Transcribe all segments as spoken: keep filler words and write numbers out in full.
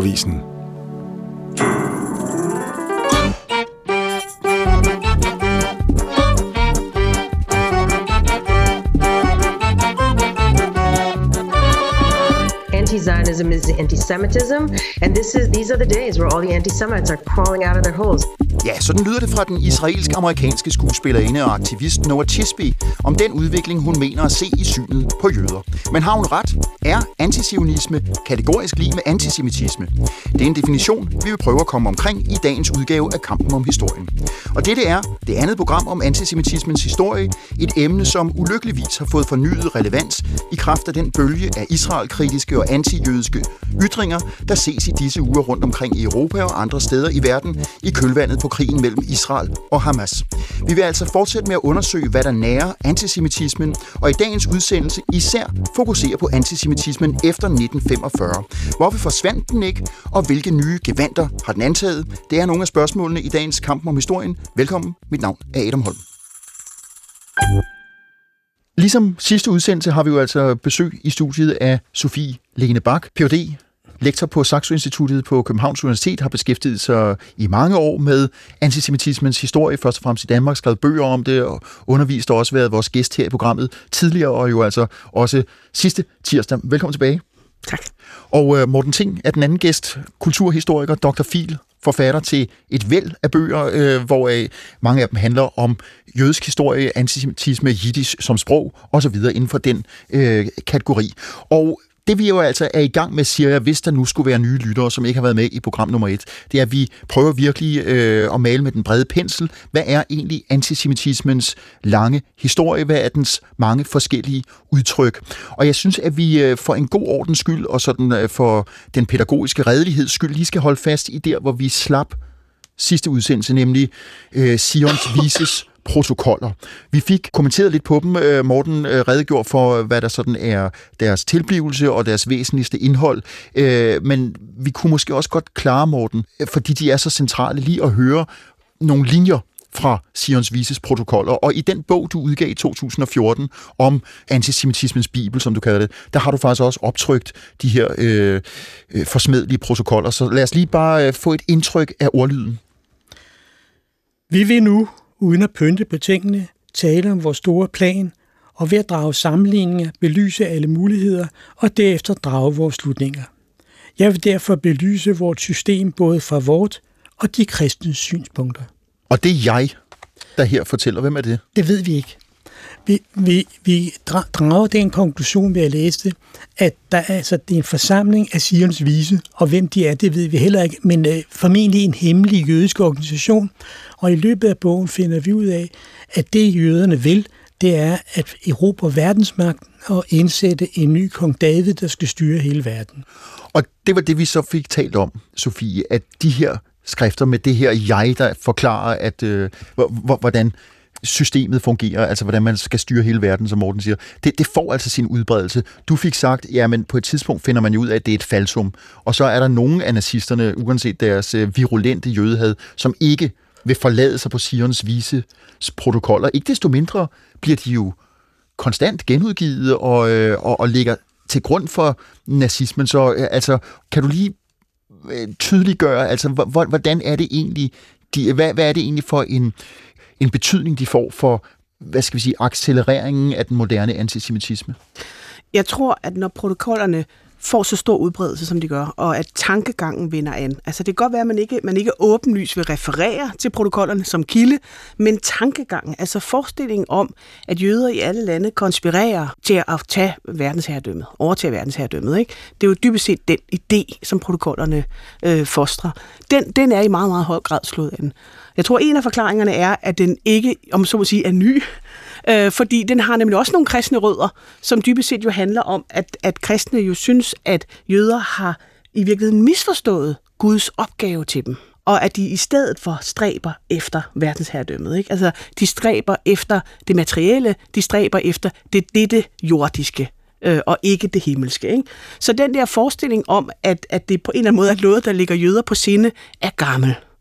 Avisen. Anti-Zionism is anti-Semitism, and this is these are the days where all the anti-Semites are crawling out of their holes. Ja, sådan lyder det fra den israelsk-amerikanske skuespillerinde og aktivist Noa Tisby om den udvikling, hun mener at se i synet på jøder. Men har hun ret? Er antizionisme kategorisk lig med antisemitisme? Det er en definition, vi vil prøve at komme omkring i dagens udgave af Kampen om historien. Og dette er det andet program om antisemitismens historie, et emne, som ulykkeligvis har fået fornyet relevans i kraft af den bølge af israelkritiske og antijødiske ytringer, der ses i disse uger rundt omkring i Europa og andre steder i verden i kølvandet på krigen mellem Israel og Hamas. Vi vil altså fortsætte med at undersøge, hvad der nærer antisemitismen, og i dagens udsendelse især fokusere på antisemitismen efter nitten femogfyrre. Hvorfor forsvandt den ikke, og hvilke nye gevanter har den antaget? Det er nogle af spørgsmålene i dagens Kampen om historien. Velkommen, mit navn er Adam Holm. Ligesom sidste udsendelse har vi jo altså besøg i studiet af Sofie Lene Bak, P H D, lektor på Saxo Instituttet på Københavns Universitet, har beskæftiget sig i mange år med antisemitismens historie, først og fremmest i Danmark, skrevet bøger om det, og undervist og også været vores gæst her i programmet tidligere, og jo altså også sidste tirsdag. Velkommen tilbage. Tak. Og uh, Morten Ting er den anden gæst, kulturhistoriker, doktor Phil, forfatter til et væld af bøger, øh, hvor øh, mange af dem handler om jødisk historie, antisemitisme, jiddisch som sprog osv. inden for den øh, kategori. Og det vi jo altså er i gang med, siger jeg, hvis der nu skulle være nye lyttere, som ikke har været med i program nummer et, det er, at vi prøver virkelig øh, at male med den brede pensel. Hvad er egentlig antisemitismens lange historie? Hvad er dens mange forskellige udtryk? Og jeg synes, at vi øh, for en god ordens skyld, og sådan øh, for den pædagogiske redeligheds skyld, lige skal holde fast i der, hvor vi slap sidste udsendelse, nemlig øh, Zions Vises protokoller. Vi fik kommenteret lidt på dem. Morten redegjorde for, hvad der sådan er deres tilblivelse og deres væsentligste indhold. Men vi kunne måske også godt klare, Morten, fordi de er så centrale, lige at høre nogle linjer fra Zions Vises protokoller. Og i den bog, du udgav i to tusind og fjorten om antisemitismens bibel, som du kalder det, der har du faktisk også optrykt de her øh, forsmedelige protokoller. Så lad os lige bare få et indtryk af ordlyden. Vi vil nu, uden at pynte på tingene, tale om vores store plan, og ved at drage sammenligninger, belyse alle muligheder, og derefter drage vores slutninger. Jeg vil derfor belyse vores system både fra vort og de kristnes synspunkter. Og det er jeg, der her fortæller. Hvem er det? Det ved vi ikke. Vi, vi, vi drager den konklusion ved at læse det, at der, altså, det er en forsamling af Zions Vise, og hvem de er, det ved vi heller ikke, men øh, formentlig en hemmelig jødisk organisation. Og i løbet af bogen finder vi ud af, at det jøderne vil, det er at erobre verdensmagten og indsætte en ny kong David, der skal styre hele verden. Og det var det, vi så fik talt om, Sofie, at de her skrifter med det her jeg, der forklarer, at øh, hvordan systemet fungerer, altså hvordan man skal styre hele verden, som Morten siger, det, det får altså sin udbredelse. Du fik sagt, ja, men på et tidspunkt finder man jo ud af, at det er et falsum, og så er der nogle af nazisterne, uanset deres øh, virulente jødehad, som ikke vil forlade sig på Zions Vises protokoller. Ikke desto mindre bliver de jo konstant genudgivet og, øh, og, og ligger til grund for nazismen. Så øh, altså, kan du lige øh, tydeliggøre, altså, hvordan er det egentlig, de, hvad, hvad er det egentlig for en en betydning, de får for, hvad skal vi sige, accelereringen af den moderne antisemitisme? Jeg tror, at når protokollerne får så stor udbredelse, som de gør, og at tankegangen vinder an. Altså det kan godt være, at man ikke, man ikke åbenlyst vil referere til protokollerne som kilde, men tankegangen, altså forestillingen om, at jøder i alle lande konspirerer til at tage verdensherredømmet, overtage verdensherredømmet, ikke? Det er jo dybest set den idé, som protokollerne øh, fostrer. Den, den er i meget, meget høj grad slået an. Jeg tror, en af forklaringerne er, at den ikke, om så må sige, er ny, øh, fordi den har nemlig også nogle kristne rødder, som dybest set jo handler om, at, at kristne jo synes, at jøder har i virkeligheden misforstået Guds opgave til dem, og at de i stedet for stræber efter verdensherredømmet. Ikke? Altså, de stræber efter det materielle, de stræber efter det dette jordiske, øh, og ikke det himmelske. Ikke? Så den der forestilling om, at, at det på en eller anden måde er noget, der ligger jøder på sinde, er gammel.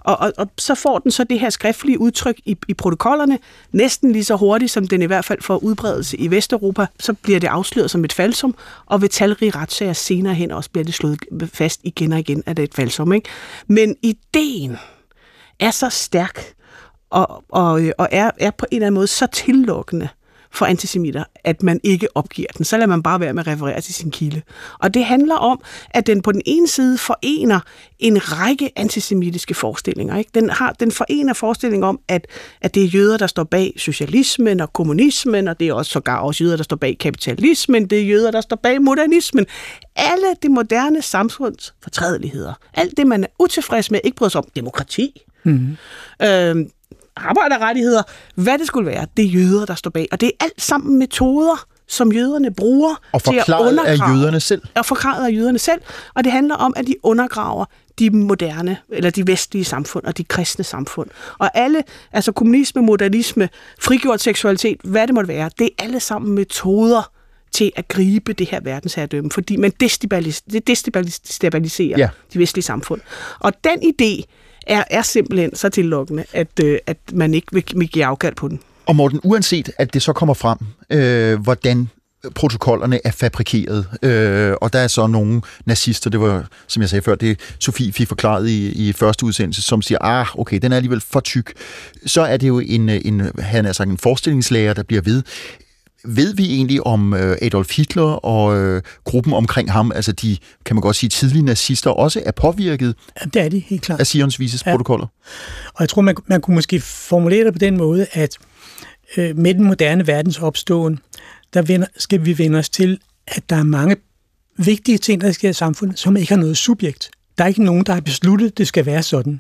Og, og, og så får den så det her skriftlige udtryk i, i protokollerne, næsten lige så hurtigt, som den i hvert fald får udbredelse i Vesteuropa, så bliver det afsløret som et falsum, og ved talrige retssager senere hen også bliver det slået fast igen og igen, at det er et falsum. Ikke? Men ideen er så stærk, og, og, og er, er på en eller anden måde så tillokkende for antisemitter, at man ikke opgiver den. Så lader man bare være med at referere til sin kilde. Og det handler om, at den på den ene side forener en række antisemitiske forestillinger. Ikke? Den, har, den forener forestilling om, at, at det er jøder, der står bag socialismen og kommunismen, og det er også sågar også jøder, der står bag kapitalismen, det er jøder, der står bag modernismen. Alle det moderne samfunds fortrædeligheder. Alt det, man er utilfreds med, ikke bryder sig om demokrati. Mm-hmm. Øhm, arbejderrettigheder, hvad det skulle være, det er jøder, der står bag. Og det er alt sammen metoder, som jøderne bruger og til at undergrave. af jøderne selv. Og forklaret af jøderne selv. Og det handler om, at de undergraver de moderne, eller de vestlige samfund, og de kristne samfund. Og alle, altså kommunisme, modernisme, frigjort seksualitet, hvad det måtte være, det er alle sammen metoder til at gribe det her verdensherredømme, fordi man destabiliserer, destabiliserer ja. de vestlige samfund. Og den idé er, er simpelthen så tillokkende, at, øh, at man ikke vil, vil give afkald på den. Og Morten, uanset at det så kommer frem, øh, hvordan protokollerne er fabrikeret, øh, og der er så nogle nazister, det var, som jeg sagde før, det Sofie fik forklaret i, i første udsendelse, som siger, ah, okay, den er alligevel for tyk. Så er det jo en, en, han er sagt, en forestillingslærer, der bliver ved. Ved vi egentlig om Adolf Hitler og øh, gruppen omkring ham, altså de, kan man godt sige, tidlige nazister, også er påvirket ja, det er de, helt klart. af Sions Vises ja. protokoller? Og jeg tror, man, man kunne måske formulere det på den måde, at øh, med den moderne verdens opståen, der vender, skal vi vende os til, at der er mange vigtige ting, der sker i samfundet, som ikke har noget subjekt. Der er ikke nogen, der har besluttet, at det skal være sådan.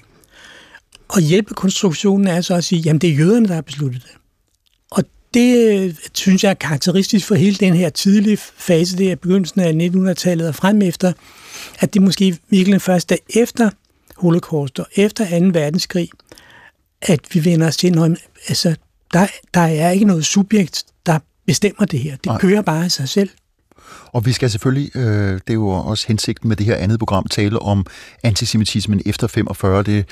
Og hjælpekonstruktionen er så at sige, jamen det er jøderne, der har besluttet det. Det synes jeg er karakteristisk for hele den her tidlige fase, det er begyndelsen af nittenhundredetallet og frem efter, at det måske virkelig først er efter Holocaust og efter anden verdenskrig, at vi vender os til, når, altså, der, der er ikke noget subjekt, der bestemmer det her. Det Nej. kører bare af sig selv. Og vi skal selvfølgelig, øh, det er jo også hensigten med det her andet program, tale om antisemitismen efter femogfyrre. Det,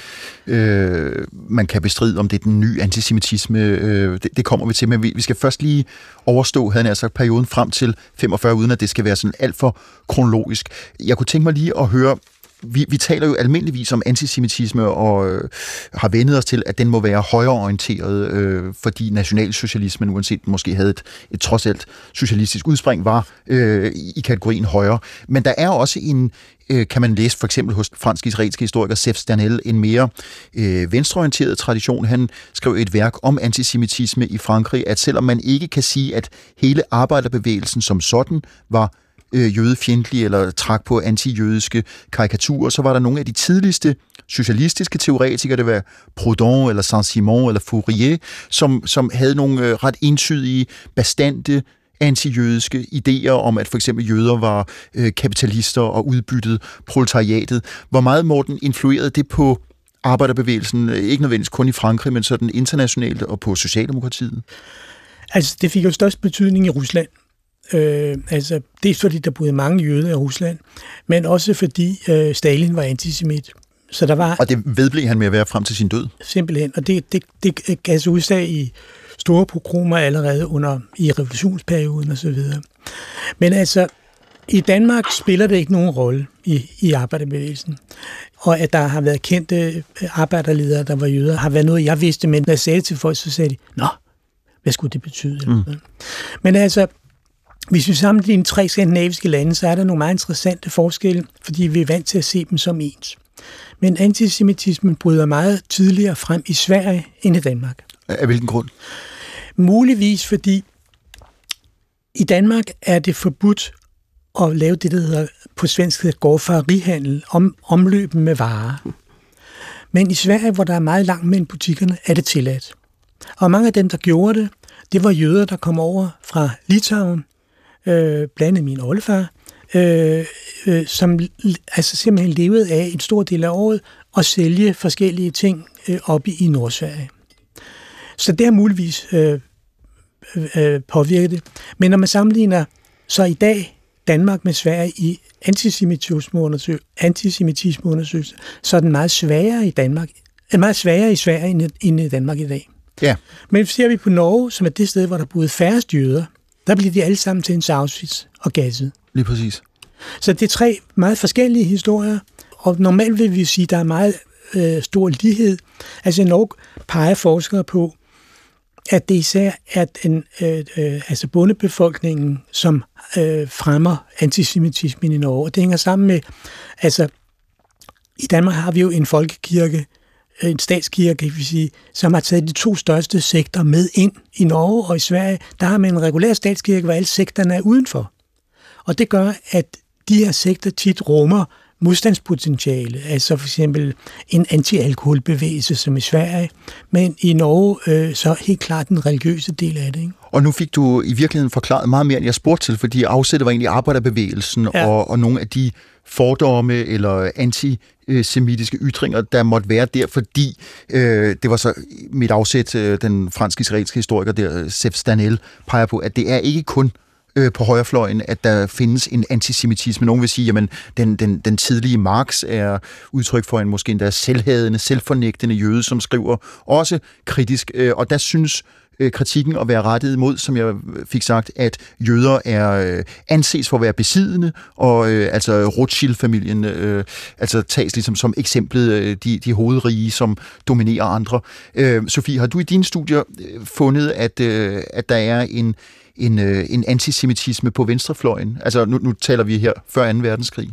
øh, man kan bestride, om det er den nye antisemitisme. Øh, det, det kommer vi til, men vi, vi skal først lige overstå, havde jeg sagt, perioden frem til femogfyrre, uden at det skal være sådan alt for kronologisk. Jeg kunne tænke mig lige at høre, Vi, vi taler jo almindeligvis om antisemitisme og øh, har vendet os til, at den må være højreorienteret, øh, fordi nationalsocialismen, uanset måske havde et, et trods alt socialistisk udspring, var øh, i kategorien højre. Men der er også en, øh, kan man læse for eksempel hos fransk-israelske historiker Sef Stanel, en mere øh, venstreorienteret tradition. Han skrev et værk om antisemitisme i Frankrig, at selvom man ikke kan sige, at hele arbejderbevægelsen som sådan var jødefjendtlige eller trak på antijødiske karikaturer, så var der nogle af de tidligste socialistiske teoretikere, det var Proudhon eller Saint-Simon eller Fourier, som, som havde nogle ret entydige, bastante antijødiske idéer om, at for eksempel jøder var øh, kapitalister og udbyttede proletariatet. Hvor meget, Morten, influerede det på arbejderbevægelsen, ikke nødvendigvis kun i Frankrig, men sådan internationalt og på Socialdemokratiet? Altså, det fik jo størst betydning i Rusland. Øh, altså, dels fordi der boede mange jøder i Rusland, men også fordi øh, Stalin var antisemit. Så der var, og det vedblev han med at være frem til sin død? Simpelthen, og det, det, det gav sig udslag i store pogromer allerede under i revolutionsperioden osv. Men altså, i Danmark spiller det ikke nogen rolle i, i arbejderbevægelsen. Og at der har været kendte arbejderledere, der var jøder, har været noget, jeg vidste, men når jeg sagde det til folk, så sagde de, nå, hvad skulle det betyde? Mm. Men altså, hvis vi sammenligner tre skandinaviske lande, så er der nogle meget interessante forskelle, fordi vi er vant til at se dem som ens. Men antisemitismen bryder meget tidligere frem i Sverige end i Danmark. Af hvilken grund? Muligvis fordi i Danmark er det forbudt at lave det, der hedder på svensk gårdfarihandel, om, omløb med varer. Men i Sverige, hvor der er meget langt mellem butikkerne, er det tilladt. Og mange af dem, der gjorde det, det var jøder, der kom over fra Litauen, øh, blandt andet min oldefar, øh, øh, som altså simpelthen levede af en stor del af året at sælge forskellige ting øh, oppe i Nordsverige. Så det har muligvis øh, øh, påvirket det. Men når man sammenligner så i dag Danmark med Sverige i antisemitismeundersøgelser, antisemitismeundersøgelser, så er den meget svagere i Danmark er meget sværere i Sverige end, end i Danmark i dag. Ja. Men ser vi på Norge, som er det sted, hvor der boede færrest jøder, der bliver de alle sammen til en Auschwitz og gasset. Lige præcis. Så det er tre meget forskellige historier, og normalt vil vi sige, at der er meget øh, stor lighed. Altså i Norge peger forskere på, at det især er den, øh, øh, altså bondebefolkningen, som øh, fremmer antisemitismen i Norge. Og det hænger sammen med, altså i Danmark har vi jo en folkekirke, en statskirke, kan vi sige, som har taget de to største sekter med ind. I Norge og i Sverige, der har man en regulær statskirke, hvor alle sekterne er udenfor. Og det gør, at de her sekter tit rummer modstandspotentiale, altså for eksempel en anti-alkoholbevægelse som i Sverige, men i Norge øh, så helt klart den religiøse del af det. Ikke? Og nu fik du i virkeligheden forklaret meget mere, end jeg spurgte til, fordi afsættet var egentlig arbejderbevægelsen ja. og, og nogle af de fordomme eller antisemitiske ytringer, der måtte være der, fordi øh, det var så mit afsæt, øh, den fransk-israelske historiker der, Sef Stanel, peger på, at det er ikke kun på højrefløjen, at der findes en antisemitisme. Nogen vil sige, jamen, den, den, den tidlige Marx er udtryk for en måske endda selvhadende, selvfornægtende jøde, som skriver også kritisk, og der synes kritikken at være rettet imod, som jeg fik sagt, at jøder er anses for at være besiddende, og øh, altså Rothschild-familien øh, altså tages ligesom som eksemplet de, de hovedrige, som dominerer andre. Øh, Sofie, har du i dine studier fundet, at, øh, at der er en En, øh, en antisemitisme på venstrefløjen? Altså, nu, nu taler vi her før anden verdenskrig.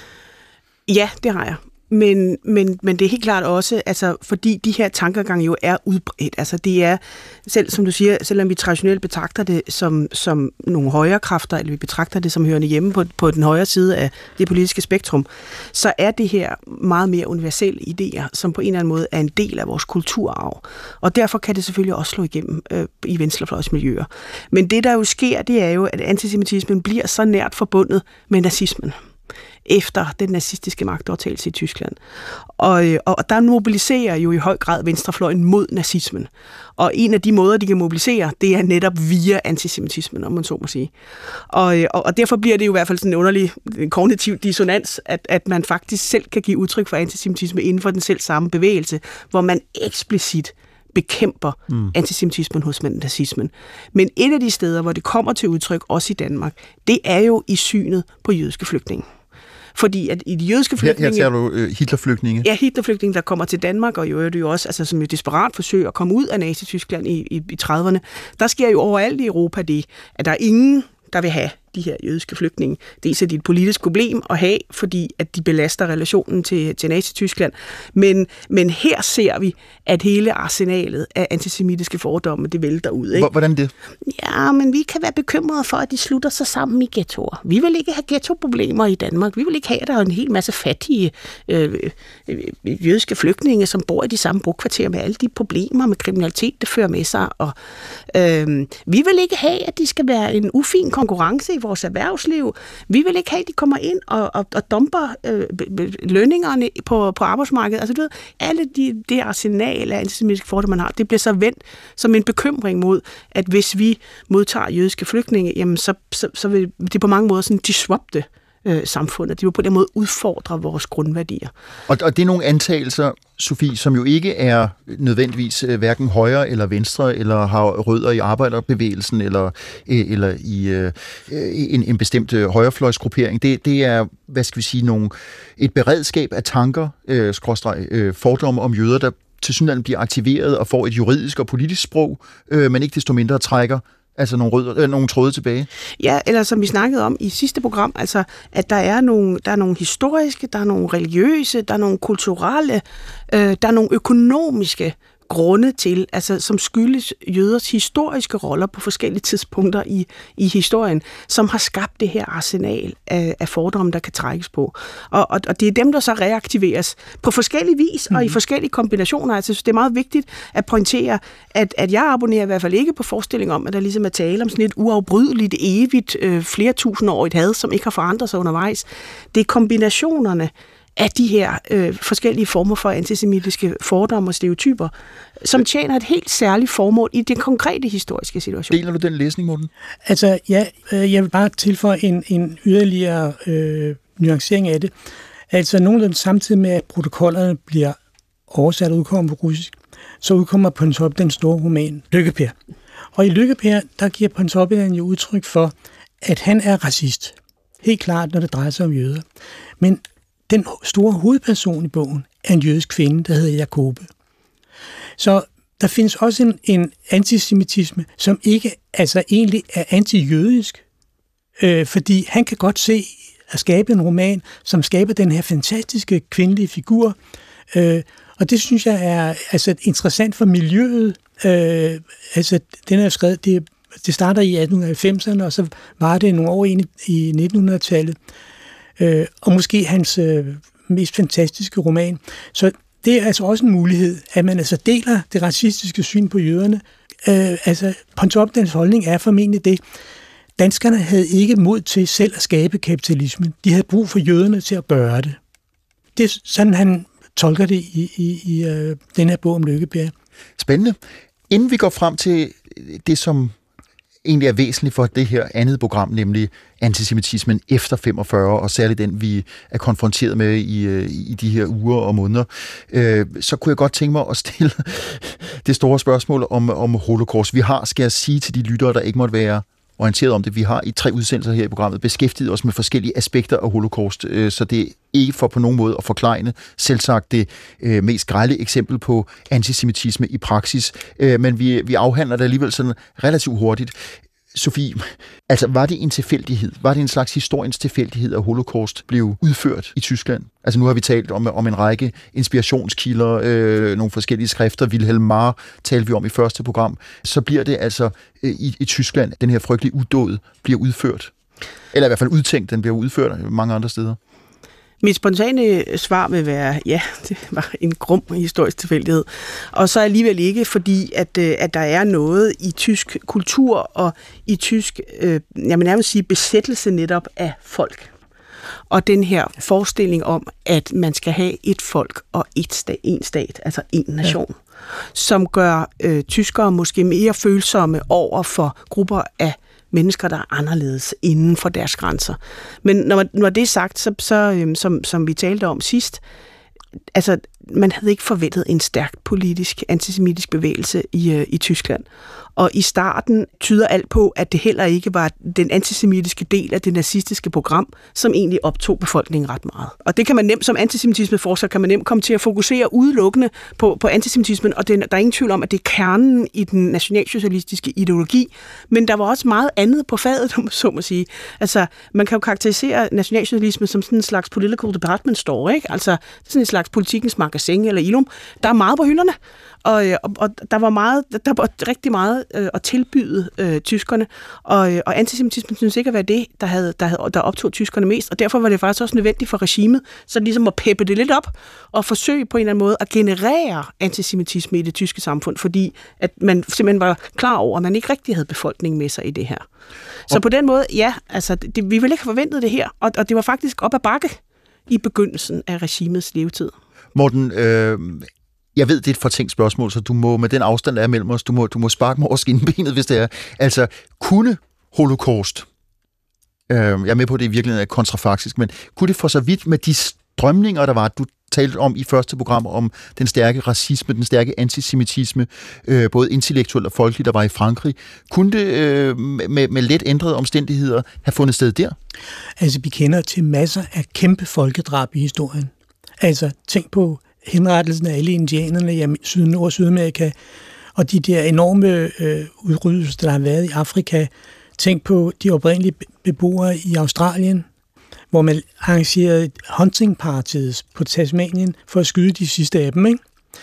Ja, det har jeg. Men, men, men det er helt klart også, altså, fordi de her tankegange jo er udbredt. Altså, det er, selv, som du siger, selvom vi traditionelt betragter det som, som nogle højre kræfter, eller vi betragter det som hørende hjemme på, på den højre side af det politiske spektrum, så er det her meget mere universelle idéer, som på en eller anden måde er en del af vores kulturarv. Og derfor kan det selvfølgelig også slå igennem øh, i venstrefløjsmiljøer. Men det, der jo sker, det er jo, at antisemitismen bliver så nært forbundet med nazismen efter den nazistiske magtovertagelse i Tyskland. Og, og der mobiliserer jo i høj grad venstrefløjen mod nazismen. Og en af de måder, de kan mobilisere, det er netop via antisemitismen, om man så må sige. Og, og, og derfor bliver det jo i hvert fald sådan en underlig kognitiv dissonans, at, at man faktisk selv kan give udtryk for antisemitisme inden for den selv samme bevægelse, hvor man eksplicit bekæmper mm. antisemitismen hos nazismen. Men et af de steder, hvor det kommer til udtryk, også i Danmark, det er jo i synet på jødiske flygtninge. Fordi at i de jødiske flygtninge... Her, her ser du uh, Hitlerflygtninge. Ja, Hitlerflygtninge, der kommer til Danmark, og jo er det jo også, altså, som jo desperat forsøger at komme ud af Nazi-Tyskland i, i, i trediverne. Der sker jo overalt i Europa det, at der er ingen, der vil have de her jødiske flygtninge. Det er et politisk problem at have, fordi at de belaster relationen til, til Nazi-Tyskland. Men, men her ser vi, at hele arsenalet af antisemitiske fordomme, det vælter ud. Ikke? Hvordan det? Ja, men vi kan være bekymrede for, at de slutter sig sammen i ghettoer. Vi vil ikke have ghettoproblemer i Danmark. Vi vil ikke have, at der er en hel masse fattige øh, øh, jødiske flygtninge, som bor i de samme brokvarterer med alle de problemer med kriminalitet, det fører med sig. Og, øh, vi vil ikke have, at de skal være en ufin konkurrence i vores erhvervsliv. Vi vil ikke have, at de kommer ind og, og, og dumper øh, lønningerne på, på arbejdsmarkedet. Altså, du ved, alle de, det arsenal af antisemitiske fordomme, man har, det bliver så vendt som en bekymring mod, at hvis vi modtager jødiske flygtninge, jamen, så, så, så vil det på mange måder sådan disrupte øh, samfundet. De vil på den måde udfordre vores grundværdier. Og, og det er nogle antagelser, Sofie, som jo ikke er nødvendigvis øh, hverken højre eller venstre, eller har rødder i arbejderbevægelsen, eller, øh, eller i øh, en, en bestemt øh, højrefløjsgruppering. Det, det er, hvad skal vi sige, nogle, et beredskab af tanker, øh, skråstreg, øh, fordomme om jøder, der tilsyneladende bliver aktiveret og får et juridisk og politisk sprog, øh, men ikke desto mindre trækker altså nogle, rød, øh, nogle tråde tilbage. Ja, eller som vi snakkede om i sidste program, altså at der er nogle, der er nogle historiske, der er nogle religiøse, der er nogle kulturelle, øh, der er nogle økonomiske grunde til, altså som skyldes jøders historiske roller på forskellige tidspunkter i, i historien, som har skabt det her arsenal af, af fordomme, der kan trækkes på. Og, og, og det er dem, der så reaktiveres på forskellige vis mm. og i forskellige kombinationer. Altså det er meget vigtigt at pointere, at, at jeg abonnerer i hvert fald ikke på forestilling om, at der ligesom er tale om sådan et uafbrydeligt, evigt, øh, flere tusindårigt had, som ikke har forandret sig undervejs. Det er kombinationerne af de her øh, forskellige former for antisemitiske fordomme og stereotyper, som tjener et helt særligt formål i den konkrete historiske situation. Deler du den læsning, Morten? Altså, ja, øh, jeg vil bare tilføje en, en yderligere øh, nuancering af det. Altså, nogenlunde samtidig med, at protokollerne bliver oversat og udkommer på russisk, så udkommer Pontoppidan den store roman Lykke-Per. Og i Lykke-Per, der giver Pontoppidan jo udtryk for, at han er racist. Helt klart, når det drejer sig om jøder. Men den store hovedperson i bogen er en jødisk kvinde, der hedder Jakobe. Så der findes også en, en antisemitisme, som ikke altså egentlig er antijødisk, øh, fordi han kan godt se at skabe en roman, som skaber den her fantastiske kvindelige figur, øh, og det synes jeg er altså interessant for miljøet. Øh, altså, den er skrevet, det, det starter i atten halvfemserne, og så var det nogle år ind i, i nittenhundredetallet, øh, og måske hans øh, mest fantastiske roman. Så det er altså også en mulighed, at man altså deler det racistiske syn på jøderne. Øh, altså, Pontoppidans holdning er formentlig det. Danskerne havde ikke mod til selv at skabe kapitalismen. De havde brug for jøderne til at gøre det. Det er sådan, han tolker det i, i, i øh, den her bog om Lykke-Per. Spændende. Inden vi går frem til det, som egentlig er væsentligt for det her andet program, nemlig antisemitismen efter femogfyrre, og særligt den, vi er konfronteret med i, i de her uger og måneder, øh, så kunne jeg godt tænke mig at stille det store spørgsmål om, om holocaust. Vi har, skal jeg sige til de lyttere, der ikke måtte være orienteret om det, vi har i tre udsendelser her i programmet beskæftiget os med forskellige aspekter af holocaust, øh, så det er ikke for på nogen måde at forklejne selvsagt det øh, mest grelle eksempel på antisemitisme i praksis, øh, men vi, vi afhandler det alligevel sådan relativt hurtigt. Sofie, altså var det en tilfældighed? Var det en slags historiens tilfældighed, at holocaust blev udført i Tyskland? Altså nu har vi talt om, om en række inspirationskilder, øh, nogle forskellige skrifter. Wilhelm Marr talte vi om i første program. Så bliver det altså øh, i, i Tyskland, den her frygtelige udåd bliver udført. Eller i hvert fald udtænkt, den bliver udført mange andre steder. Mit spontane svar vil være, ja, det var en grum historisk tilfældighed. Og så alligevel ikke, fordi at, at der er noget i tysk kultur og i tysk, øh, jeg vil nærmest sige, besættelse netop af folk. Og den her forestilling om, at man skal have et folk og et stat, en stat, altså en nation, ja. Som gør øh, tyskere måske mere følsomme over for grupper af mennesker, der er anderledes inden for deres grænser. Men når, når det er sagt, så, så øhm, som, som vi talte om sidst, altså, man havde ikke forventet en stærk politisk, antisemitisk bevægelse i, øh, i Tyskland. Og i starten tyder alt på, at det heller ikke var den antisemitiske del af det nazistiske program, som egentlig optog befolkningen ret meget. Og det kan man nemt, som antisemitismeforsker, kan man nemt komme til at fokusere udelukkende på, på antisemitismen, og det, der er ingen tvivl om, at det er kernen i den nationalsocialistiske ideologi, men der var også meget andet på fadet, om så må sige. Altså, man kan jo karakterisere nationalsocialismen som sådan en slags political department store, ikke? Altså, sådan en slags politikens magasin eller ilum. Der er meget på hylderne. Og, og, og der var meget, der var rigtig meget øh, at tilbyde øh, tyskerne, og, og antisemitismen synes ikke at være det, der, havde, der, havde, der optog tyskerne mest, og derfor var det faktisk også nødvendigt for regimet, så ligesom at peppe det lidt op, og forsøge på en eller anden måde at generere antisemitisme i det tyske samfund, fordi at man simpelthen var klar over, at man ikke rigtig havde befolkningen med sig i det her. Så og på den måde, ja, altså, det, vi ville ikke have forventet det her, og, og det var faktisk op ad bakke i begyndelsen af regimets levetid. Morten, øh jeg ved, det er et fortænkt spørgsmål, så du må med den afstand, der er mellem os, du må, du må sparke mig over skinbenet, hvis det er. Altså, kunne holocaust, øh, jeg er med på, at det i virkeligheden er kontrafaktisk, men kunne det for så vidt med de strømninger, der var, du talte om i første program, om den stærke racisme, den stærke antisemitisme, øh, både intellektuelt og folkeligt, der var i Frankrig, kunne det øh, med, med let ændrede omstændigheder have fundet sted der? Altså, vi kender til masser af kæmpe folkedrab i historien. Altså, tænk på henrettelsen af alle indianerne i Syd- Nord- og Sydamerika, og de der enorme øh, udryddelser, der har været i Afrika. Tænk på de oprindelige beboere i Australien, hvor man arrangerede hunting parties på Tasmanien for at skyde de sidste af dem, ikke?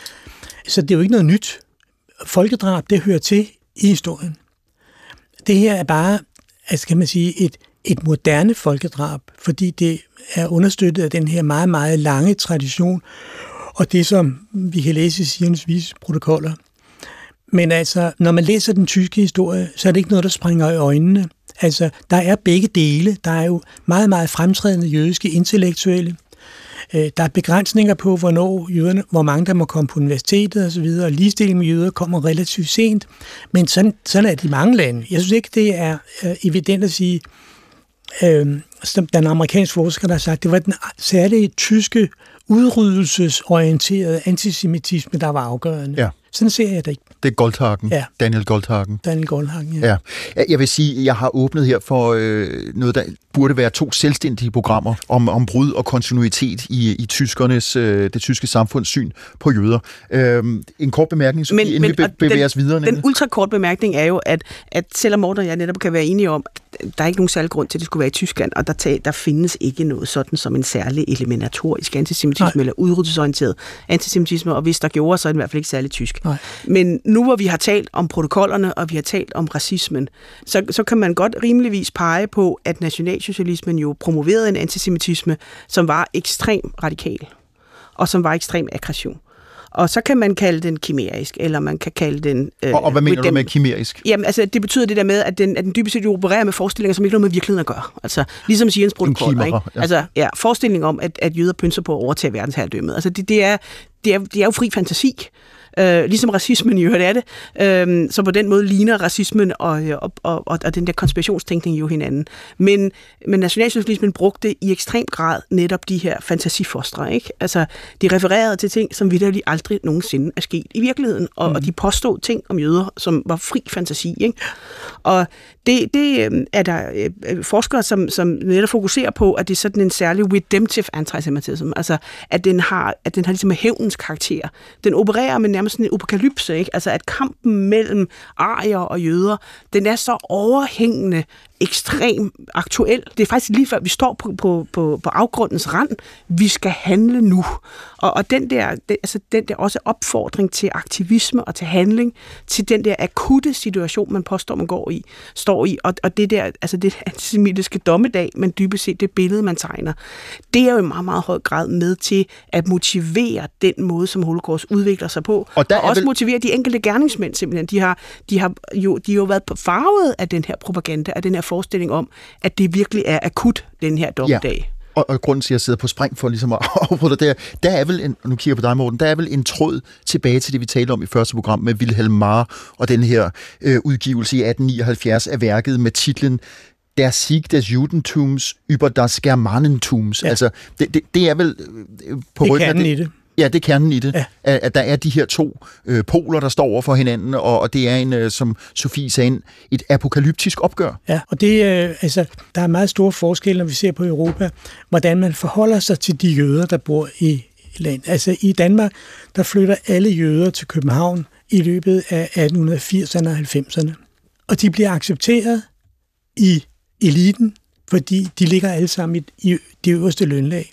Så det er jo ikke noget nyt. Folkedrab, det hører til i historien. Det her er bare, altså kan man sige, et, et moderne folkedrab, fordi det er understøttet af den her meget, meget lange tradition, og det, som vi kan læse i Zions Vise protokoller. Men altså, når man læser den tyske historie, så er det ikke noget, der springer i øjnene. Altså, der er begge dele. Der er jo meget, meget fremtrædende jødiske intellektuelle. Der er begrænsninger på, hvornår jøderne, hvor mange der må komme på universitetet osv., og ligestilling med jøder kommer relativt sent. Men sådan, sådan er det i mange lande. Jeg synes ikke, det er øh, evident at sige, øh, som den amerikanske forsker, der har sagt, det var den særlige tyske udryddelsesorienterede antisemitisme, der var afgørende. Ja. Sådan ser jeg det ikke. Det er Goldhagen. Ja. Daniel Goldhagen. Daniel Goldhagen, ja. ja. Jeg vil sige, at jeg har åbnet her for øh, noget, der burde være to selvstændige programmer om, om brud og kontinuitet i, i tyskernes, øh, det tyske samfunds syn på jøder. Øh, en kort bemærkning, så men, inden men, vi be- bevæger den, os videre. Den ultrakort bemærkning er jo, at, at selvom Morten og jeg netop kan være enige om, der er ikke nogen særlig grund til, at det skulle være i Tyskland, og der, tag, der findes ikke noget sådan som en særlig eliminatorisk antisemitisme, Nej. eller udryddelsesorienteret antisemitisme, og hvis der gjorde, så er det i hvert fald ikke særlig tysk. Nej. Men nu hvor vi har talt om protokollerne, og vi har talt om racismen, så, så kan man godt rimeligvis pege på, at nationalsocialismen jo promoverede en antisemitisme, som var ekstrem radikal, og som var ekstrem aggression. Og så kan man kalde den kimerisk, eller man kan kalde den... Øh, og, og hvad mener du dem, med kimerisk? Jamen, altså, det betyder det der med, at den, at den dybest set opererer med forestillinger, som ikke har noget med virkeligheden at gøre. Altså, ligesom Sirens protokoller, ikke? Ja. Altså, ja, forestilling om, at, at jøder pynser på at overtage verdensherredømmet. Altså, det, det, er, det, er, det er jo fri fantasi. Øh, ligesom racismen jo er det. Øh, så på den måde ligner racismen og, og, og, og den der konspirationstænkning jo hinanden. Men, men nationalsocialismen brugte i ekstrem grad netop de her fantasifostre, ikke? Altså, de refererede til ting, som vitterligt aldrig nogensinde er sket i virkeligheden, og, mm. og de påstod ting om jøder, som var fri fantasi, ikke? Og det, det er der forskere, som, som netop fokuserer på, at det er sådan en særlig redemptive antisemitism, altså at den har, at den har ligesom hævnens karakter. Den opererer med nærmest sådan en apokalypse, ikke? Altså at kampen mellem arier og jøder, den er så overhængende, ekstrem aktuel. Det er faktisk lige før, vi står på, på, på, på afgrundens rand. Vi skal handle nu. Og, og den der, det, altså den der også opfordring til aktivisme og til handling, til den der akutte situation, man påstår, man går i, står i, og, og det der, altså det antisemitiske dommedag, men dybest set det billede, man tegner, det er jo i meget, meget høj grad med til at motivere den måde, som Holocaust udvikler sig på, og, og også vel... motivere de enkelte gerningsmænd simpelthen. De har, de har jo, de har jo været farvet af den her propaganda, af den her forestilling om, at det virkelig er akut, den her dommedag. Ja. Og, og grunden til, at jeg sidder på spring for ligesom at afbryde dig der, der er vel en, nu kigger jeg på dig, Morten, der er vel en tråd tilbage til det, vi talte om i første program med Wilhelm Marr og den her øh, udgivelse i atten nioghalvfjerds af værket med titlen Der Sieg des Judentums über das Germanentums. Ja. Altså, det, det, det er vel øh, på det ryggen af det. det. Ja, det er kernen i det. Ja. At, at der er de her to øh, poler, der står over for hinanden, og, og det er en, øh, som Sofie sagde, et apokalyptisk opgør. Ja, og det, øh, altså, der er meget store forskelle, når vi ser på Europa, hvordan man forholder sig til de jøder, der bor i landet. Altså i Danmark, der flytter alle jøder til København i løbet af atten firserne og halvfemserne. Og de bliver accepteret i eliten, fordi de ligger alle sammen i, i det øverste lønlag.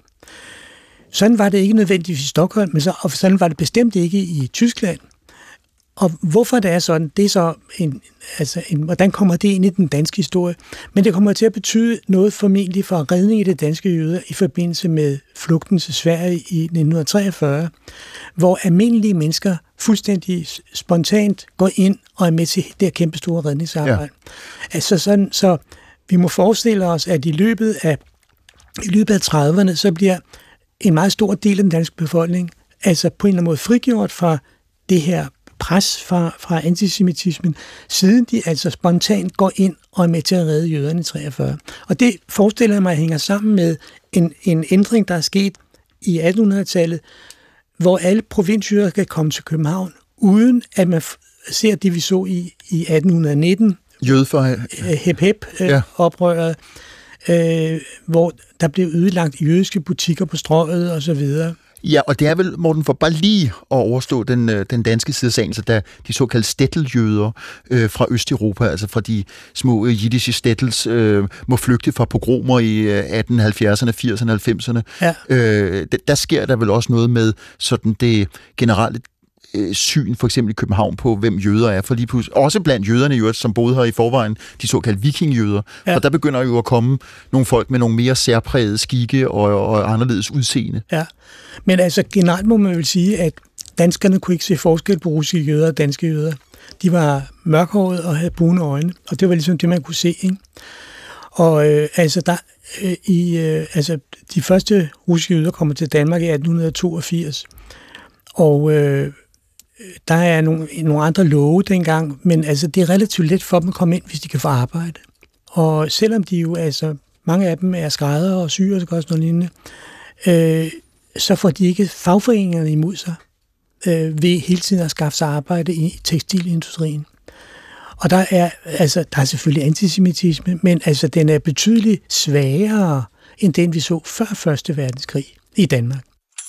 Sådan var det ikke nødvendigvis i Stockholm, men så, og sådan var det bestemt ikke i Tyskland. Og hvorfor det er sådan, det er så en, altså en, hvordan kommer det ind i den danske historie? Men det kommer til at betyde noget formentlig for redning af det danske jøder i forbindelse med flugten til Sverige i nitten treogfyrre, hvor almindelige mennesker fuldstændig spontant går ind og er med til det her kæmpe store redningsarbejde. Ja. Altså sådan, så vi må forestille os, at i løbet af, i løbet af trediverne, så bliver en meget stor del af den danske befolkning altså på en eller anden måde frigjort fra det her pres fra, fra antisemitismen, siden de altså spontant går ind og er med til at redde jøderne i treogfyrre. Og det forestiller jeg mig hænger sammen med en, en ændring, der er sket i attenhundredetallet, hvor alle provinsjøder kan komme til København, uden at man ser det, vi så i, i atten nitten. Jøde for... Hep-hep-oprøret, ja. øh, hvor der blev ødelagt jødiske butikker på Strøget og så videre. Ja, og det er vel, Morten, for bare lige at overstå den, den danske side af sagen, så der de såkaldte stetteljøder øh, fra Østeuropa, altså fra de små øh, jiddische stettels, øh, må flygte fra pogromer i øh, atten halvfjerdserne, firserne, halvfemserne. Ja. Øh, der, der sker der vel også noget med sådan det generelle øh, syn, for eksempel i København, på hvem jøder er, for lige pludselig, også blandt jøderne jo, som boede her i forvejen, de såkaldte vikingjøder. Ja. Og der begynder jo at komme nogle folk med nogle mere særprægede skikke og, og anderledes udseende. Ja. Men altså generelt må man vel sige, at danskerne kunne ikke se forskel på russiske jøder og danske jøder. De var mørkhårede og havde brune øjne, og det var ligesom det, man kunne se, ikke? Og øh, altså, der, øh, i, øh, altså, de første russiske jøder kommer til Danmark i atten toogfirs, og øh, der er nogle, nogle andre love dengang, men altså, det er relativt let for dem at komme ind, hvis de kan få arbejde. Og selvom de jo altså mange af dem er skræddere og syere og sådan noget lignende, øh, så får de ikke fagforeningerne imod sig øh, ved hele tiden at skaffe sig arbejde i tekstilindustrien. Og der er, altså, der er selvfølgelig antisemitisme, men altså, den er betydeligt svagere end den, vi så før Første Verdenskrig i Danmark.